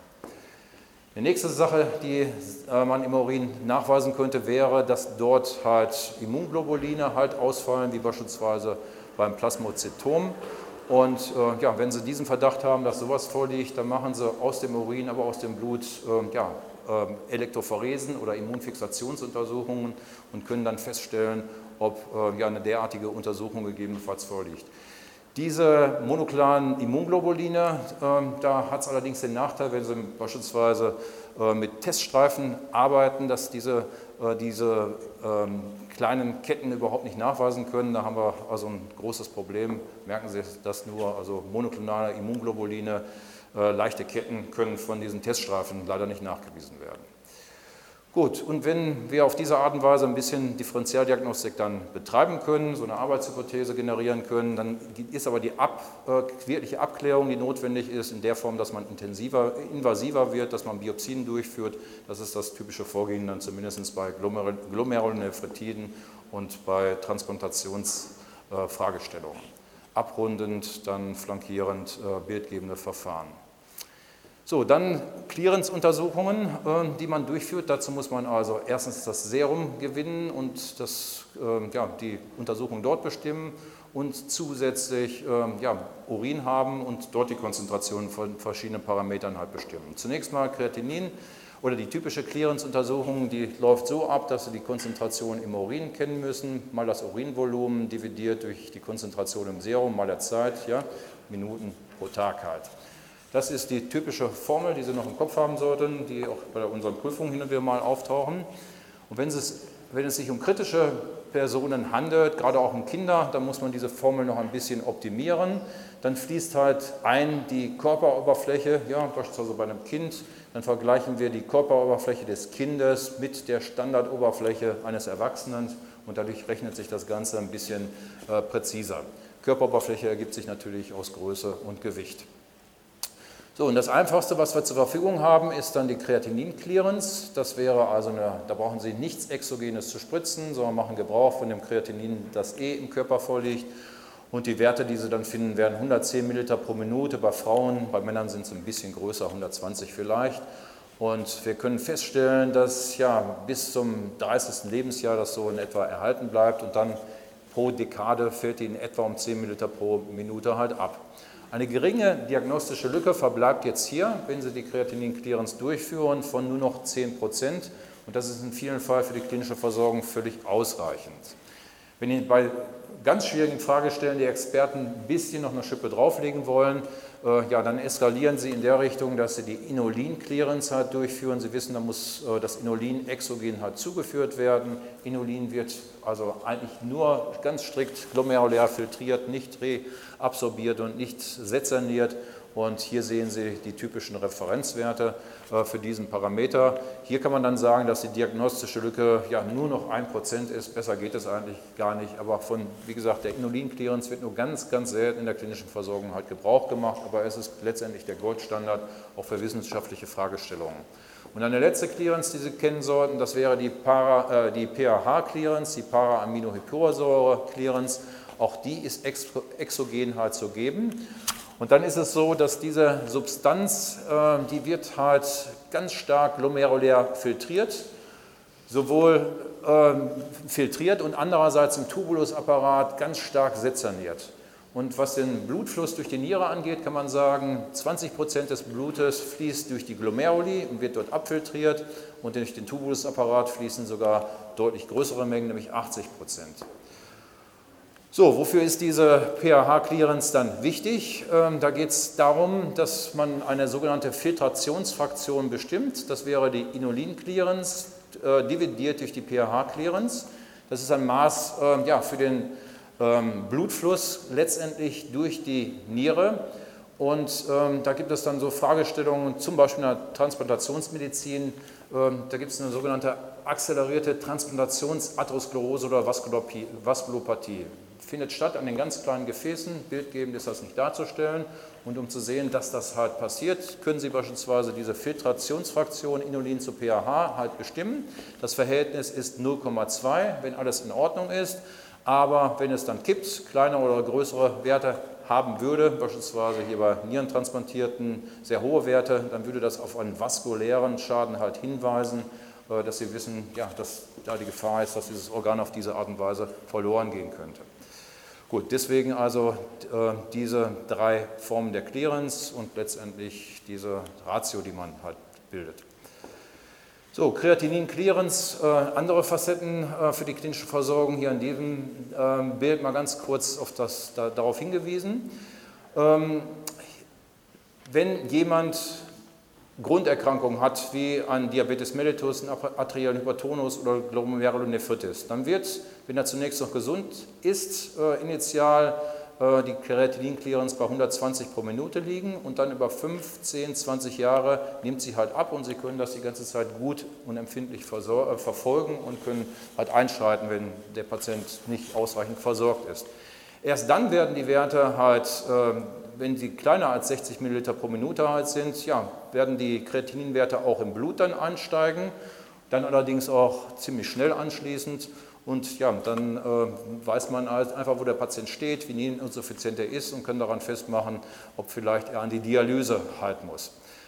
Die nächste Sache, die man im Urin nachweisen könnte, wäre, dass dort halt Immunglobuline halt ausfallen, wie beispielsweise beim Plasmozytom. Und wenn Sie diesen Verdacht haben, dass sowas vorliegt, dann machen Sie aus dem Urin, aber aus dem Blut Elektrophoresen oder Immunfixationsuntersuchungen und können dann feststellen, ob eine derartige Untersuchung gegebenenfalls vorliegt. Diese monoklaren Immunglobuline, da hat es allerdings den Nachteil, wenn Sie beispielsweise mit Teststreifen arbeiten, dass diese kleinen Ketten überhaupt nicht nachweisen können. Da haben wir also ein großes Problem. Merken Sie das nur, also monoklonale Immunglobuline, leichte Ketten können von diesen Teststreifen leider nicht nachgewiesen werden. Gut, und wenn wir auf diese Art und Weise ein bisschen Differentialdiagnostik dann betreiben können, so eine Arbeitshypothese generieren können, dann ist aber die wirkliche Abklärung, die notwendig ist, in der Form, dass man invasiver wird, dass man Biopsien durchführt. Das ist das typische Vorgehen dann zumindest bei Glomerulonephritiden und bei Transplantationsfragestellungen. Abrundend, dann flankierend bildgebende Verfahren. So, dann Clearance-Untersuchungen, die man durchführt. Dazu muss man also erstens das Serum gewinnen und die Untersuchung dort bestimmen und zusätzlich Urin haben und dort die Konzentration von verschiedenen Parametern halt bestimmen. Zunächst mal Kreatinin oder die typische Clearance-Untersuchung, die läuft so ab, dass Sie die Konzentration im Urin kennen müssen, mal das Urinvolumen dividiert durch die Konzentration im Serum, mal der Zeit, ja, Minuten pro Tag halt. Das ist die typische Formel, die Sie noch im Kopf haben sollten, die auch bei unseren Prüfungen hin und wieder mal auftauchen. Und wenn es sich um kritische Personen handelt, gerade auch um Kinder, dann muss man diese Formel noch ein bisschen optimieren. Dann fließt halt die Körperoberfläche, ja, beispielsweise bei einem Kind, dann vergleichen wir die Körperoberfläche des Kindes mit der Standardoberfläche eines Erwachsenen und dadurch rechnet sich das Ganze ein bisschen präziser. Körperoberfläche ergibt sich natürlich aus Größe und Gewicht. So, und das Einfachste, was wir zur Verfügung haben, ist dann die Kreatinin-Clearance. Das wäre also da brauchen Sie nichts Exogenes zu spritzen, sondern machen Gebrauch von dem Kreatinin, das im Körper vorliegt. Und die Werte, die Sie dann finden, wären 110 Milliliter pro Minute bei Frauen, bei Männern sind es ein bisschen größer, 120 vielleicht. Und wir können feststellen, dass bis zum 30. Lebensjahr das so in etwa erhalten bleibt und dann pro Dekade fällt die in etwa um 10 Milliliter pro Minute halt ab. Eine geringe diagnostische Lücke verbleibt jetzt hier, wenn Sie die Kreatinin-Clearance durchführen, von nur noch 10%. Und das ist in vielen Fällen für die klinische Versorgung völlig ausreichend. Wenn Ihnen bei ganz schwierigen Fragestellen die Experten ein bisschen noch eine Schippe drauflegen wollen, dann eskalieren Sie in der Richtung, dass Sie die Inulin-Clearance halt durchführen. Sie wissen, da muss das Inulin exogen halt zugeführt werden. Inulin wird also eigentlich nur ganz strikt glomerulär filtriert, nicht reabsorbiert und nicht sezerniert. Und hier sehen Sie die typischen Referenzwerte für diesen Parameter. Hier kann man dann sagen, dass die diagnostische Lücke nur noch 1% ist. Besser geht es eigentlich gar nicht. Aber wie gesagt, der Inulin-Clearance wird nur ganz, ganz selten in der klinischen Versorgung halt Gebrauch gemacht. Aber es ist letztendlich der Goldstandard auch für wissenschaftliche Fragestellungen. Und eine letzte Clearance, die Sie kennen sollten, das wäre die PAH-Clearance, die Para-Aminohydrosäure-Clearance. Auch die ist exogen halt zu geben. Und dann ist es so, dass diese Substanz, die wird halt ganz stark glomerulär filtriert, sowohl filtriert und andererseits im Tubulusapparat ganz stark sezerniert. Und was den Blutfluss durch die Niere angeht, kann man sagen, 20% des Blutes fließt durch die Glomeruli und wird dort abfiltriert und durch den Tubulusapparat fließen sogar deutlich größere Mengen, nämlich 80%. So, wofür ist diese PAH-Clearance dann wichtig? Da geht es darum, dass man eine sogenannte Filtrationsfraktion bestimmt. Das wäre die Inulin-Clearance dividiert durch die PAH-Clearance. Das ist ein Maß für den Blutfluss letztendlich durch die Niere. Und da gibt es dann so Fragestellungen, zum Beispiel in der Transplantationsmedizin, da gibt es eine sogenannte akzelerierte Transplantationsarteriosklerose oder Vaskulopathie. Findet statt an den ganz kleinen Gefäßen, bildgebend ist das nicht darzustellen. Und um zu sehen, dass das halt passiert, können Sie beispielsweise diese Filtrationsfraktion Inulin zu PAH halt bestimmen. Das Verhältnis ist 0,2, wenn alles in Ordnung ist. Aber wenn es dann kippt, kleinere oder größere Werte haben würde, beispielsweise hier bei Nierentransplantierten sehr hohe Werte, dann würde das auf einen vaskulären Schaden halt hinweisen, dass Sie wissen, dass da die Gefahr ist, dass dieses Organ auf diese Art und Weise verloren gehen könnte. Gut, deswegen also diese drei Formen der Clearance und letztendlich diese Ratio, die man halt bildet. So, Kreatinin-Clearance, andere Facetten für die klinische Versorgung, hier in diesem Bild mal ganz kurz darauf hingewiesen. Wenn jemand Grunderkrankungen hat, wie ein Diabetes mellitus, ein arteriellen Hypertonus oder Glomerulonephritis, dann wird, wenn er zunächst noch gesund ist, initial die Kreatinin-Clearance bei 120 pro Minute liegen und dann über 5, 10, 20 Jahre nimmt sie halt ab und Sie können das die ganze Zeit gut und empfindlich verfolgen und können halt einschreiten, wenn der Patient nicht ausreichend versorgt ist. Erst dann werden die Werte halt, wenn sie kleiner als 60 Milliliter pro Minute halt sind, ja, werden die Kreatininwerte auch im Blut dann ansteigen, dann allerdings auch ziemlich schnell anschließend. Und ja, dann weiß man halt einfach, wo der Patient steht, wie niereninsuffiziент er ist und kann daran festmachen, ob vielleicht er an die Dialyse halten muss.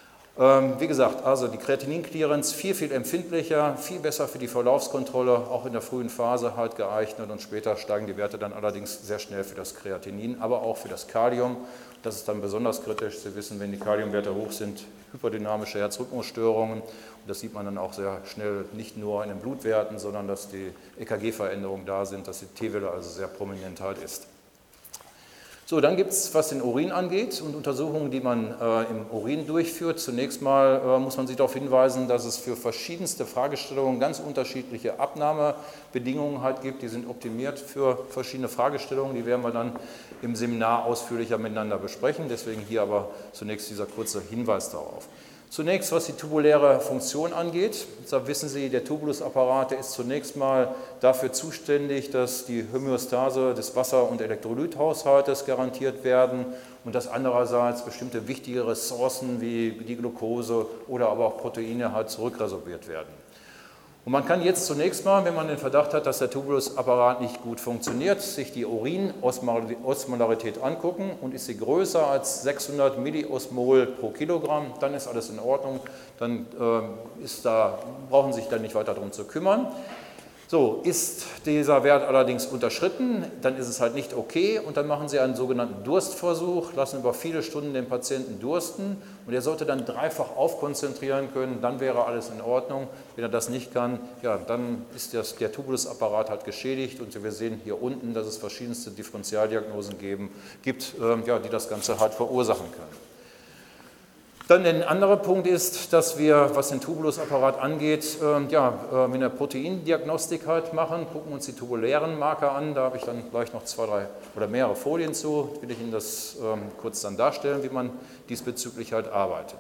Wie gesagt, also die Kreatinin-Clearance viel empfindlicher, viel besser für die Verlaufskontrolle, auch in der frühen Phase halt geeignet und später steigen die Werte dann allerdings sehr schnell für das Kreatinin, aber auch für das Kalium. Das ist dann besonders kritisch. Sie wissen, wenn die Kaliumwerte hoch sind, hyperdynamische Herzrhythmusstörungen. Und das sieht man dann auch sehr schnell nicht nur in den Blutwerten, sondern dass die EKG-Veränderungen da sind, dass die T-Welle also sehr prominent halt ist. So, dann gibt es, was den Urin angeht und Untersuchungen, die man im Urin durchführt. Zunächst mal muss man sich darauf hinweisen, dass es für verschiedenste Fragestellungen ganz unterschiedliche Abnahmebedingungen halt gibt. Die sind optimiert für verschiedene Fragestellungen. Die werden wir dann im Seminar ausführlicher miteinander besprechen. Deswegen hier aber zunächst dieser kurze Hinweis darauf. Zunächst, was die tubuläre Funktion angeht, da wissen Sie, der Tubulusapparat ist zunächst mal dafür zuständig, dass die Homöostase des Wasser- und Elektrolythaushaltes garantiert werden und dass andererseits bestimmte wichtige Ressourcen wie die Glucose oder aber auch Proteine halt zurückresorbiert werden. Und man kann jetzt zunächst mal, wenn man den Verdacht hat, dass der Tubulusapparat nicht gut funktioniert, sich die Urinosmolarität angucken und ist sie größer als 600 Milliosmol pro Kilogramm, dann ist alles in Ordnung, dann brauchen Sie sich dann nicht weiter darum zu kümmern. So, ist dieser Wert allerdings unterschritten, dann ist es halt nicht okay und dann machen Sie einen sogenannten Durstversuch, lassen über viele Stunden den Patienten dursten und er sollte dann dreifach aufkonzentrieren können, dann wäre alles in Ordnung. Wenn er das nicht kann, ja, dann ist der Tubulusapparat halt geschädigt und wir sehen hier unten, dass es verschiedenste Differentialdiagnosen gibt, die das Ganze halt verursachen können. Dann ein anderer Punkt ist, dass wir, was den Tubulusapparat angeht, mit einer Proteindiagnostik halt machen, gucken uns die tubulären Marker an, da habe ich dann gleich noch 2, 3 oder mehrere Folien zu, will ich Ihnen das kurz dann darstellen, wie man diesbezüglich halt arbeitet.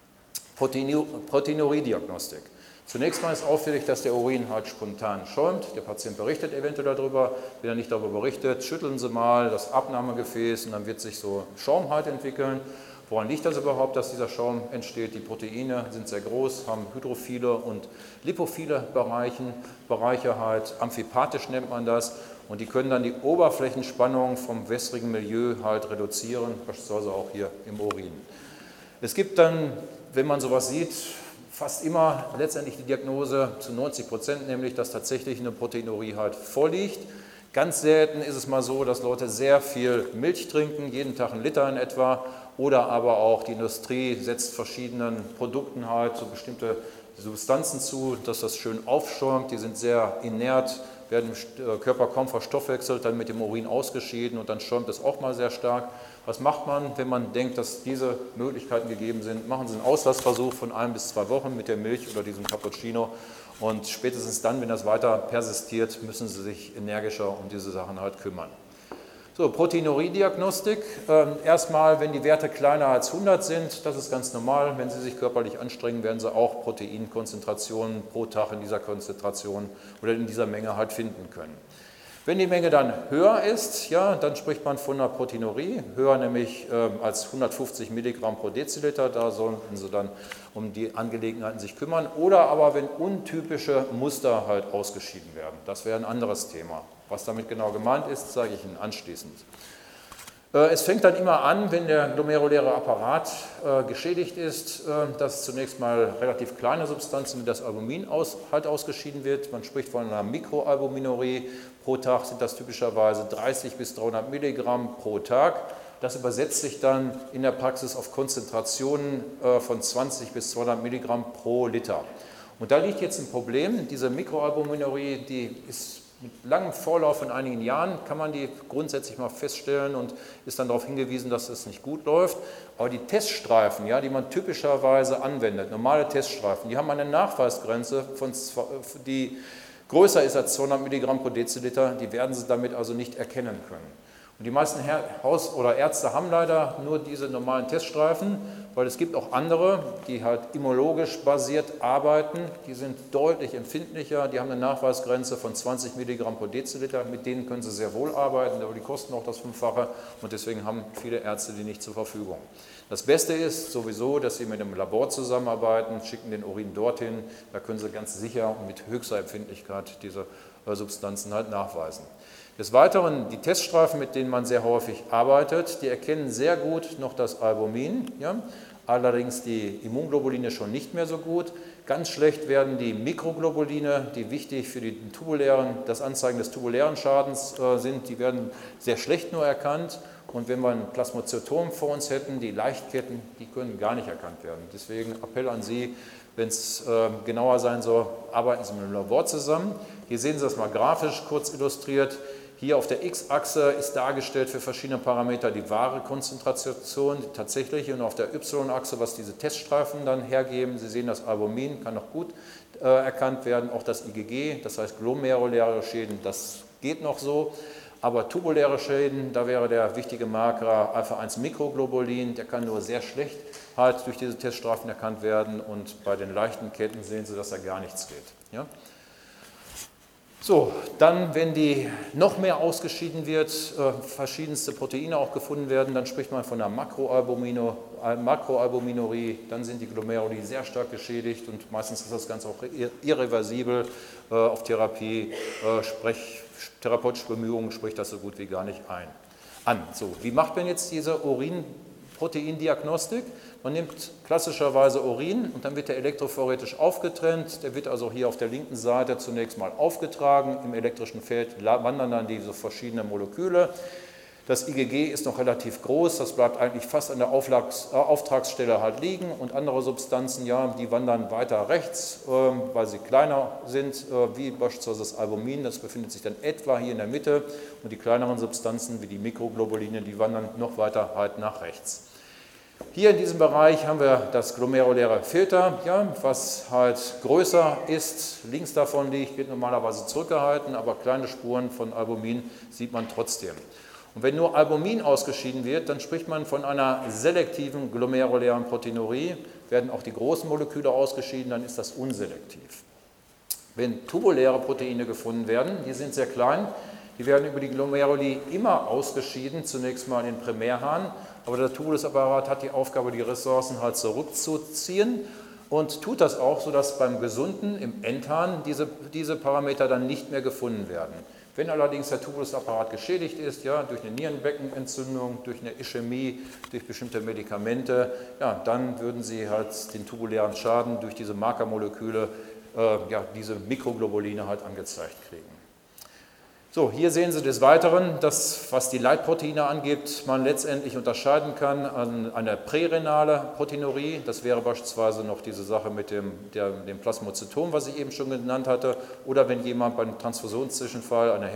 Proteinurie-Diagnostik. Zunächst mal ist auffällig, dass der Urin halt spontan schäumt, der Patient berichtet eventuell darüber, wenn er nicht darüber berichtet, schütteln Sie mal das Abnahmegefäß und dann wird sich so Schaum halt entwickeln. Woran liegt das überhaupt, dass dieser Schaum entsteht? Die Proteine sind sehr groß, haben hydrophile und lipophile Bereiche halt, amphipathisch nennt man das, und die können dann die Oberflächenspannung vom wässrigen Milieu halt reduzieren, beispielsweise auch hier im Urin. Es gibt dann, wenn man sowas sieht, fast immer letztendlich die Diagnose zu 90%, nämlich dass tatsächlich eine Proteinurie halt vorliegt. Ganz selten ist es mal so, dass Leute sehr viel Milch trinken, jeden Tag 1 Liter in etwa, oder aber auch die Industrie setzt verschiedenen Produkten halt so bestimmte Substanzen zu, dass das schön aufschäumt, die sind sehr inert, werden im Körper kaum verstoffwechselt, dann mit dem Urin ausgeschieden und dann schäumt es auch mal sehr stark. Was macht man, wenn man denkt, dass diese Möglichkeiten gegeben sind? Machen Sie einen Auslassversuch von 1 bis 2 Wochen mit der Milch oder diesem Cappuccino und spätestens dann, wenn das weiter persistiert, müssen Sie sich energischer um diese Sachen halt kümmern. So, Proteinurie-Diagnostik. Erstmal, wenn die Werte kleiner als 100 sind, das ist ganz normal. Wenn Sie sich körperlich anstrengen, werden Sie auch Proteinkonzentrationen pro Tag in dieser Konzentration oder in dieser Menge halt finden können. Wenn die Menge dann höher ist, ja, dann spricht man von einer Proteinurie, höher nämlich als 150 Milligramm pro Deziliter, da sollten Sie dann um die Angelegenheiten sich kümmern. Oder aber wenn untypische Muster halt ausgeschieden werden, das wäre ein anderes Thema. Was damit genau gemeint ist, zeige ich Ihnen anschließend. Es fängt dann immer an, wenn der glomeruläre Apparat geschädigt ist, dass zunächst mal relativ kleine Substanzen wie das Albumin halt ausgeschieden wird. Man spricht von einer Mikroalbuminurie. Pro Tag sind das typischerweise 30 bis 300 Milligramm pro Tag. Das übersetzt sich dann in der Praxis auf Konzentrationen von 20 bis 200 Milligramm pro Liter. Und da liegt jetzt ein Problem. Diese Mikroalbuminurie, die ist mit langem Vorlauf von einigen Jahren, kann man die grundsätzlich mal feststellen und ist dann darauf hingewiesen, dass es nicht gut läuft. Aber die Teststreifen, ja, die man typischerweise anwendet, normale Teststreifen, die haben eine Nachweisgrenze, die größer ist als 200 Milligramm pro Deziliter, die werden Sie damit also nicht erkennen können. Und die meisten Haus- oder Ärzte haben leider nur diese normalen Teststreifen, weil es gibt auch andere, die halt immunologisch basiert arbeiten. Die sind deutlich empfindlicher, die haben eine Nachweisgrenze von 20 Milligramm pro Deziliter. Mit denen können sie sehr wohl arbeiten, aber die kosten auch das Fünffache und deswegen haben viele Ärzte die nicht zur Verfügung. Das Beste ist sowieso, dass Sie mit einem Labor zusammenarbeiten, schicken den Urin dorthin, da können Sie ganz sicher und mit höchster Empfindlichkeit diese Substanzen halt nachweisen. Des Weiteren, die Teststreifen, mit denen man sehr häufig arbeitet, die erkennen sehr gut noch das Albumin, ja? Allerdings die Immunglobuline schon nicht mehr so gut. Ganz schlecht werden die Mikroglobuline, die wichtig für das Anzeigen des tubulären Schadens sind, die werden sehr schlecht nur erkannt. Und wenn wir ein Plasmazytom vor uns hätten, die Leichtketten, die können gar nicht erkannt werden. Deswegen Appell an Sie, wenn es genauer sein soll, arbeiten Sie mit dem Labor zusammen. Hier sehen Sie das mal grafisch kurz illustriert. Hier auf der X-Achse ist dargestellt für verschiedene Parameter die wahre Konzentration, die tatsächliche, und auf der Y-Achse, was diese Teststreifen dann hergeben. Sie sehen, das Albumin kann noch gut erkannt werden, auch das IgG, das heißt glomeruläre Schäden, das geht noch so. Aber tubuläre Schäden, da wäre der wichtige Marker Alpha-1-Mikroglobulin, der kann nur sehr schlecht halt durch diese Teststreifen erkannt werden, und bei den leichten Ketten sehen Sie, dass da gar nichts geht. Ja? So, dann, wenn die noch mehr ausgeschieden wird, verschiedenste Proteine auch gefunden werden, dann spricht man von einer Makroalbuminurie, dann sind die Glomeruli sehr stark geschädigt und meistens ist das Ganze auch irreversibel auf Therapie. Therapeutische Bemühungen spricht das so gut wie gar nicht an. So, wie macht man jetzt diese Urinproteindiagnostik? Man nimmt klassischerweise Urin und dann wird der elektrophoretisch aufgetrennt. Der wird also hier auf der linken Seite zunächst mal aufgetragen. Im elektrischen Feld wandern dann diese verschiedenen Moleküle. Das IgG ist noch relativ groß, das bleibt eigentlich fast an der Auftragsstelle halt liegen, und andere Substanzen, ja, die wandern weiter rechts, weil sie kleiner sind, wie beispielsweise das Albumin, das befindet sich dann etwa hier in der Mitte, und die kleineren Substanzen wie die Mikroglobuline, die wandern noch weiter halt nach rechts. Hier in diesem Bereich haben wir das glomeruläre Filter, ja, was halt größer ist. Links davon liegt, wird normalerweise zurückgehalten, aber kleine Spuren von Albumin sieht man trotzdem. Und wenn nur Albumin ausgeschieden wird, dann spricht man von einer selektiven glomerulären Proteinurie. Werden auch die großen Moleküle ausgeschieden, dann ist das unselektiv. Wenn tubuläre Proteine gefunden werden, die sind sehr klein, die werden über die Glomeruli immer ausgeschieden, zunächst mal in den Primärhahn, aber der Tubulusapparat hat die Aufgabe, die Ressourcen halt zurückzuziehen und tut das auch, sodass beim Gesunden im Endhahn diese Parameter dann nicht mehr gefunden werden. Wenn allerdings der Tubulusapparat geschädigt ist, ja, durch eine Nierenbeckenentzündung, durch eine Ischämie, durch bestimmte Medikamente, ja, dann würden Sie halt den tubulären Schaden durch diese Markermoleküle, diese Mikroglobuline halt angezeigt kriegen. So, hier sehen Sie des Weiteren, dass, was die Leitproteine angeht, man letztendlich unterscheiden kann an eine prärenale Proteinurie. Das wäre beispielsweise noch diese Sache mit dem Plasmazytom, was ich eben schon genannt hatte, oder wenn jemand beim Transfusionszwischenfall eine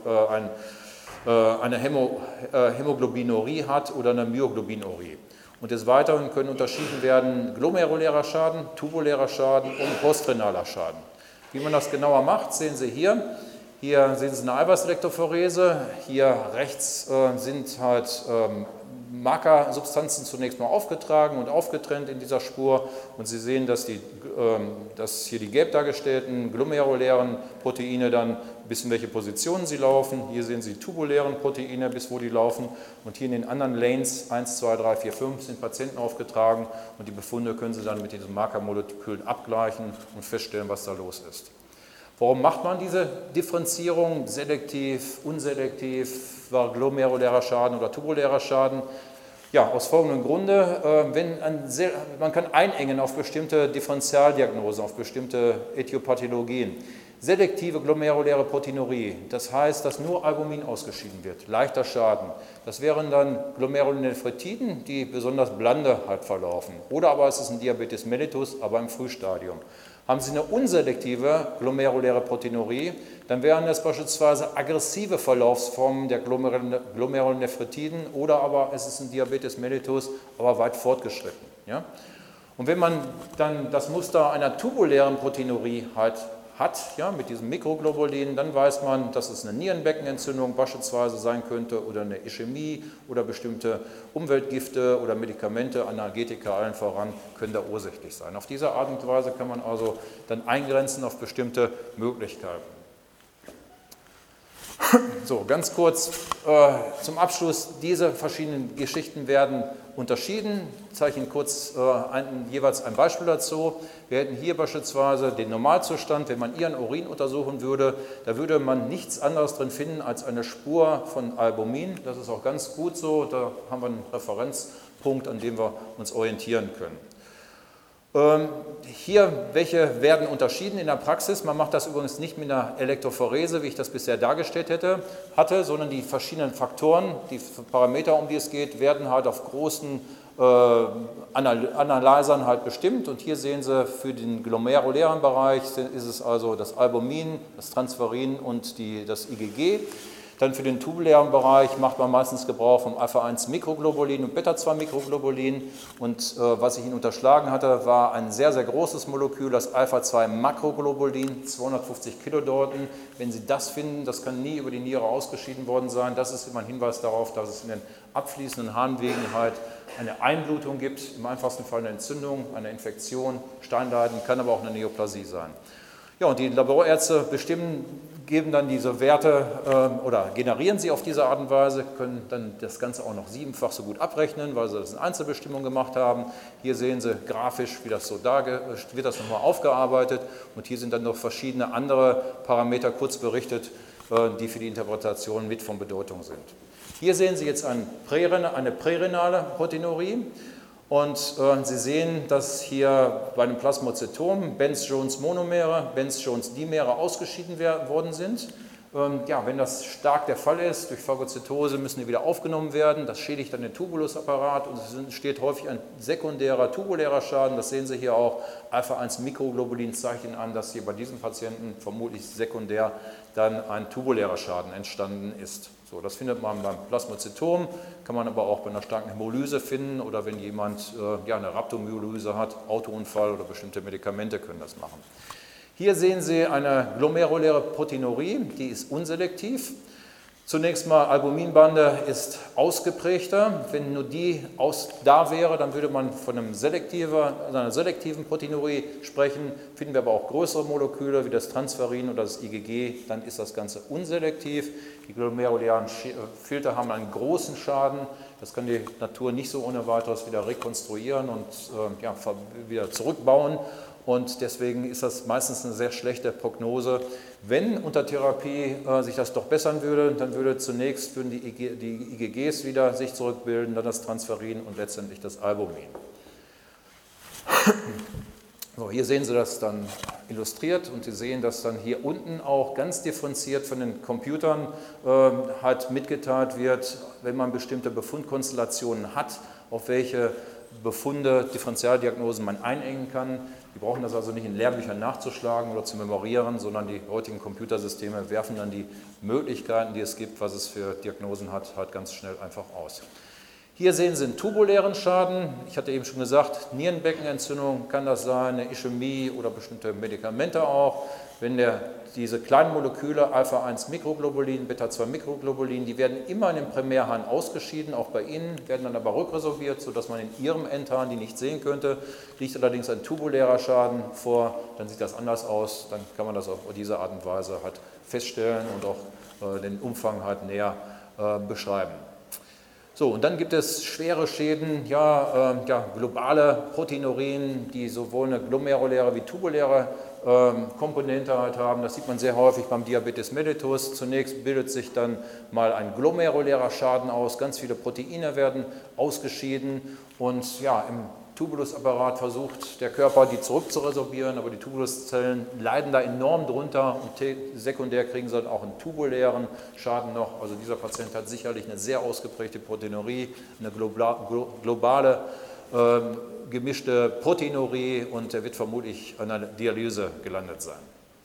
Hämoglobinurie hat oder eine Myoglobinurie. Und des Weiteren können unterschieden werden glomerulärer Schaden, tubulärer Schaden und postrenaler Schaden. Wie man das genauer macht, sehen Sie hier. Hier sehen Sie eine Eiweißelektrophorese, hier rechts sind halt Markersubstanzen zunächst mal aufgetragen und aufgetrennt in dieser Spur, und Sie sehen, dass hier die gelb dargestellten glomerulären Proteine dann bis in welche Positionen sie laufen. Hier sehen Sie die tubulären Proteine, bis wo die laufen, und hier in den anderen Lanes 1, 2, 3, 4, 5 sind Patienten aufgetragen, und die Befunde können Sie dann mit diesen Markermolekülen abgleichen und feststellen, was da los ist. Warum macht man diese Differenzierung, selektiv, unselektiv, war glomerulärer Schaden oder tubulärer Schaden? Ja, aus folgendem Grunde, man kann einengen auf bestimmte Differentialdiagnosen, auf bestimmte Äthiopathologien. Selektive glomeruläre Proteinurie, das heißt, dass nur Albumin ausgeschieden wird, leichter Schaden. Das wären dann Glomerulonephritiden, die besonders blande halt verlaufen. Oder aber es ist ein Diabetes mellitus, aber im Frühstadium. Haben Sie eine unselektive glomeruläre Proteinurie, dann wären das beispielsweise aggressive Verlaufsformen der Glomerulonephritiden, oder aber es ist ein Diabetes mellitus, aber weit fortgeschritten. Ja? Und wenn man dann das Muster einer tubulären Proteinurie halt hat, ja, mit diesem Mikroglobulin, dann weiß man, dass es eine Nierenbeckenentzündung beispielsweise sein könnte oder eine Ischämie oder bestimmte Umweltgifte oder Medikamente, Analgetika allen voran, können da ursächlich sein. Auf diese Art und Weise kann man also dann eingrenzen auf bestimmte Möglichkeiten. So, ganz kurz zum Abschluss, diese verschiedenen Geschichten werden unterschieden. Ich zeige Ihnen kurz jeweils ein Beispiel dazu. Wir hätten hier beispielsweise den Normalzustand, wenn man Ihren Urin untersuchen würde, da würde man nichts anderes drin finden als eine Spur von Albumin. Das ist auch ganz gut so, da haben wir einen Referenzpunkt, an dem wir uns orientieren können. Hier, welche werden unterschieden in der Praxis? Man macht das übrigens nicht mit einer Elektrophorese, wie ich das bisher dargestellt hatte, sondern die verschiedenen Faktoren, die Parameter, um die es geht, werden halt auf großen Analysern halt bestimmt. Und hier sehen Sie, für den glomerulären Bereich ist es also das Albumin, das Transferin und das IgG. Dann für den tubulären Bereich macht man meistens Gebrauch vom Alpha-1-Mikroglobulin und Beta-2-Mikroglobulin. Und was ich Ihnen unterschlagen hatte, war ein sehr, sehr großes Molekül, das Alpha-2-Makroglobulin, 250 Kilodalton. Wenn Sie das finden, das kann nie über die Niere ausgeschieden worden sein. Das ist immer ein Hinweis darauf, dass es in den abfließenden Harnwegen halt eine Einblutung gibt, im einfachsten Fall eine Entzündung, eine Infektion, Steinleiden, kann aber auch eine Neoplasie sein. Ja, und die Laborärzte geben dann diese Werte oder generieren sie auf diese Art und Weise, können dann das Ganze auch noch 7-fach so gut abrechnen, weil sie das in Einzelbestimmungen gemacht haben. Hier sehen Sie grafisch, wie das so wird das nochmal aufgearbeitet, und hier sind dann noch verschiedene andere Parameter kurz berichtet, die für die Interpretation mit von Bedeutung sind. Hier sehen Sie jetzt eine prärenale Proteinurie. Und Sie sehen, dass hier bei einem Plasmazytom Benz-Jones-Monomere, Benz-Jones-Dimere ausgeschieden worden sind. Ja, wenn das stark der Fall ist, durch Phagozytose müssen die wieder aufgenommen werden. Das schädigt dann den Tubulusapparat und es entsteht häufig ein sekundärer tubulärer Schaden. Das sehen Sie hier auch. Alpha-1-Mikroglobulin zeigt Ihnen an, dass hier bei diesem Patienten vermutlich sekundär dann ein tubulärer Schaden entstanden ist. So, das findet man beim Plasmazytom, kann man aber auch bei einer starken Hämolyse finden oder wenn jemand eine Rhabdomyolyse hat, Autounfall oder bestimmte Medikamente können das machen. Hier sehen Sie eine glomeruläre Proteinurie, die ist unselektiv. Zunächst mal, Albuminbande ist ausgeprägter. Wenn nur die da wäre, dann würde man von einer selektiven Proteinurie sprechen. Finden wir aber auch größere Moleküle wie das Transferin oder das IgG, dann ist das Ganze unselektiv. Die glomerulären Filter haben einen großen Schaden. Das kann die Natur nicht so ohne weiteres wieder rekonstruieren und wieder zurückbauen. Und deswegen ist das meistens eine sehr schlechte Prognose. Wenn unter Therapie sich das doch bessern würde, dann würden die IgGs wieder sich zurückbilden, dann das Transferin und letztendlich das Albumin. So, hier sehen Sie das dann illustriert und Sie sehen, dass dann hier unten auch ganz differenziert von den Computern halt mitgeteilt wird, wenn man bestimmte Befundkonstellationen hat, auf welche Befunde, Differentialdiagnosen man einengen kann. Die brauchen das also nicht in Lehrbüchern nachzuschlagen oder zu memorieren, sondern die heutigen Computersysteme werfen dann die Möglichkeiten, die es gibt, was es für Diagnosen hat, halt ganz schnell einfach aus. Hier sehen Sie einen tubulären Schaden. Ich hatte eben schon gesagt, Nierenbeckenentzündung kann das sein, eine Ischämie oder bestimmte Medikamente auch. Wenn diese kleinen Moleküle Alpha-1-Mikroglobulin, Beta-2-Mikroglobulin, die werden immer in den Primärharn ausgeschieden, auch bei Ihnen, werden dann aber rückresorbiert, sodass man in Ihrem Endharn die nicht sehen könnte. Liegt allerdings ein tubulärer Schaden vor, dann sieht das anders aus, dann kann man das auf diese Art und Weise halt feststellen und auch den Umfang halt näher beschreiben. So, und dann gibt es schwere Schäden, globale Proteinurien, die sowohl eine glomeruläre wie tubuläre Komponente halt haben. Das sieht man sehr häufig beim Diabetes mellitus. Zunächst bildet sich dann mal ein glomerulärer Schaden aus, ganz viele Proteine werden ausgeschieden und ja, im Tubulusapparat versucht der Körper, die zurückzuresorbieren, aber die Tubuluszellen leiden da enorm drunter und sekundär kriegen sie dann auch einen tubulären Schaden noch. Also dieser Patient hat sicherlich eine sehr ausgeprägte Proteinurie, eine globale gemischte Proteinurie und er wird vermutlich an einer Dialyse gelandet sein.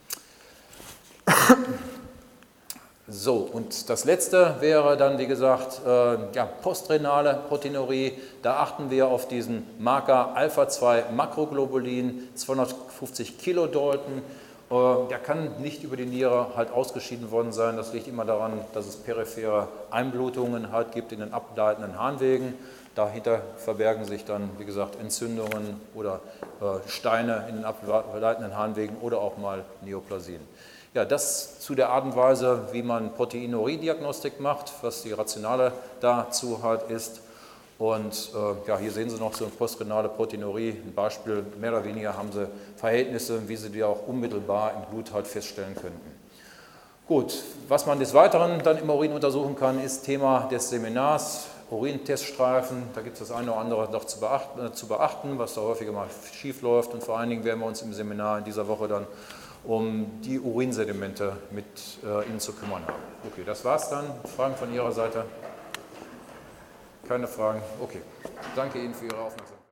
So, und das letzte wäre dann, wie gesagt, postrenale Proteinurie. Da achten wir auf diesen Marker Alpha-2-Makroglobulin, 250 Kilodalton. Der kann nicht über die Niere halt ausgeschieden worden sein. Das liegt immer daran, dass es periphere Einblutungen halt gibt in den ableitenden Harnwegen. Dahinter verbergen sich dann, wie gesagt, Entzündungen oder Steine in den ableitenden Harnwegen oder auch mal Neoplasien. Ja, das zu der Art und Weise, wie man Proteinurie-Diagnostik macht, was die Rationale dazu halt ist. Und ja, hier sehen Sie noch so eine postrenale Proteinurie, ein Beispiel, mehr oder weniger haben Sie Verhältnisse, wie Sie die auch unmittelbar im Blut halt feststellen könnten. Gut, was man des Weiteren dann im Urin untersuchen kann, ist Thema des Seminars, Urinteststreifen. Da gibt es das eine oder andere noch zu beachten, was da häufiger mal schief läuft. Und vor allen Dingen werden wir uns im Seminar in dieser Woche dann um die Urinsedimente mit Ihnen zu kümmern haben. Okay, das war's dann. Fragen von Ihrer Seite? Keine Fragen? Okay. Danke Ihnen für Ihre Aufmerksamkeit.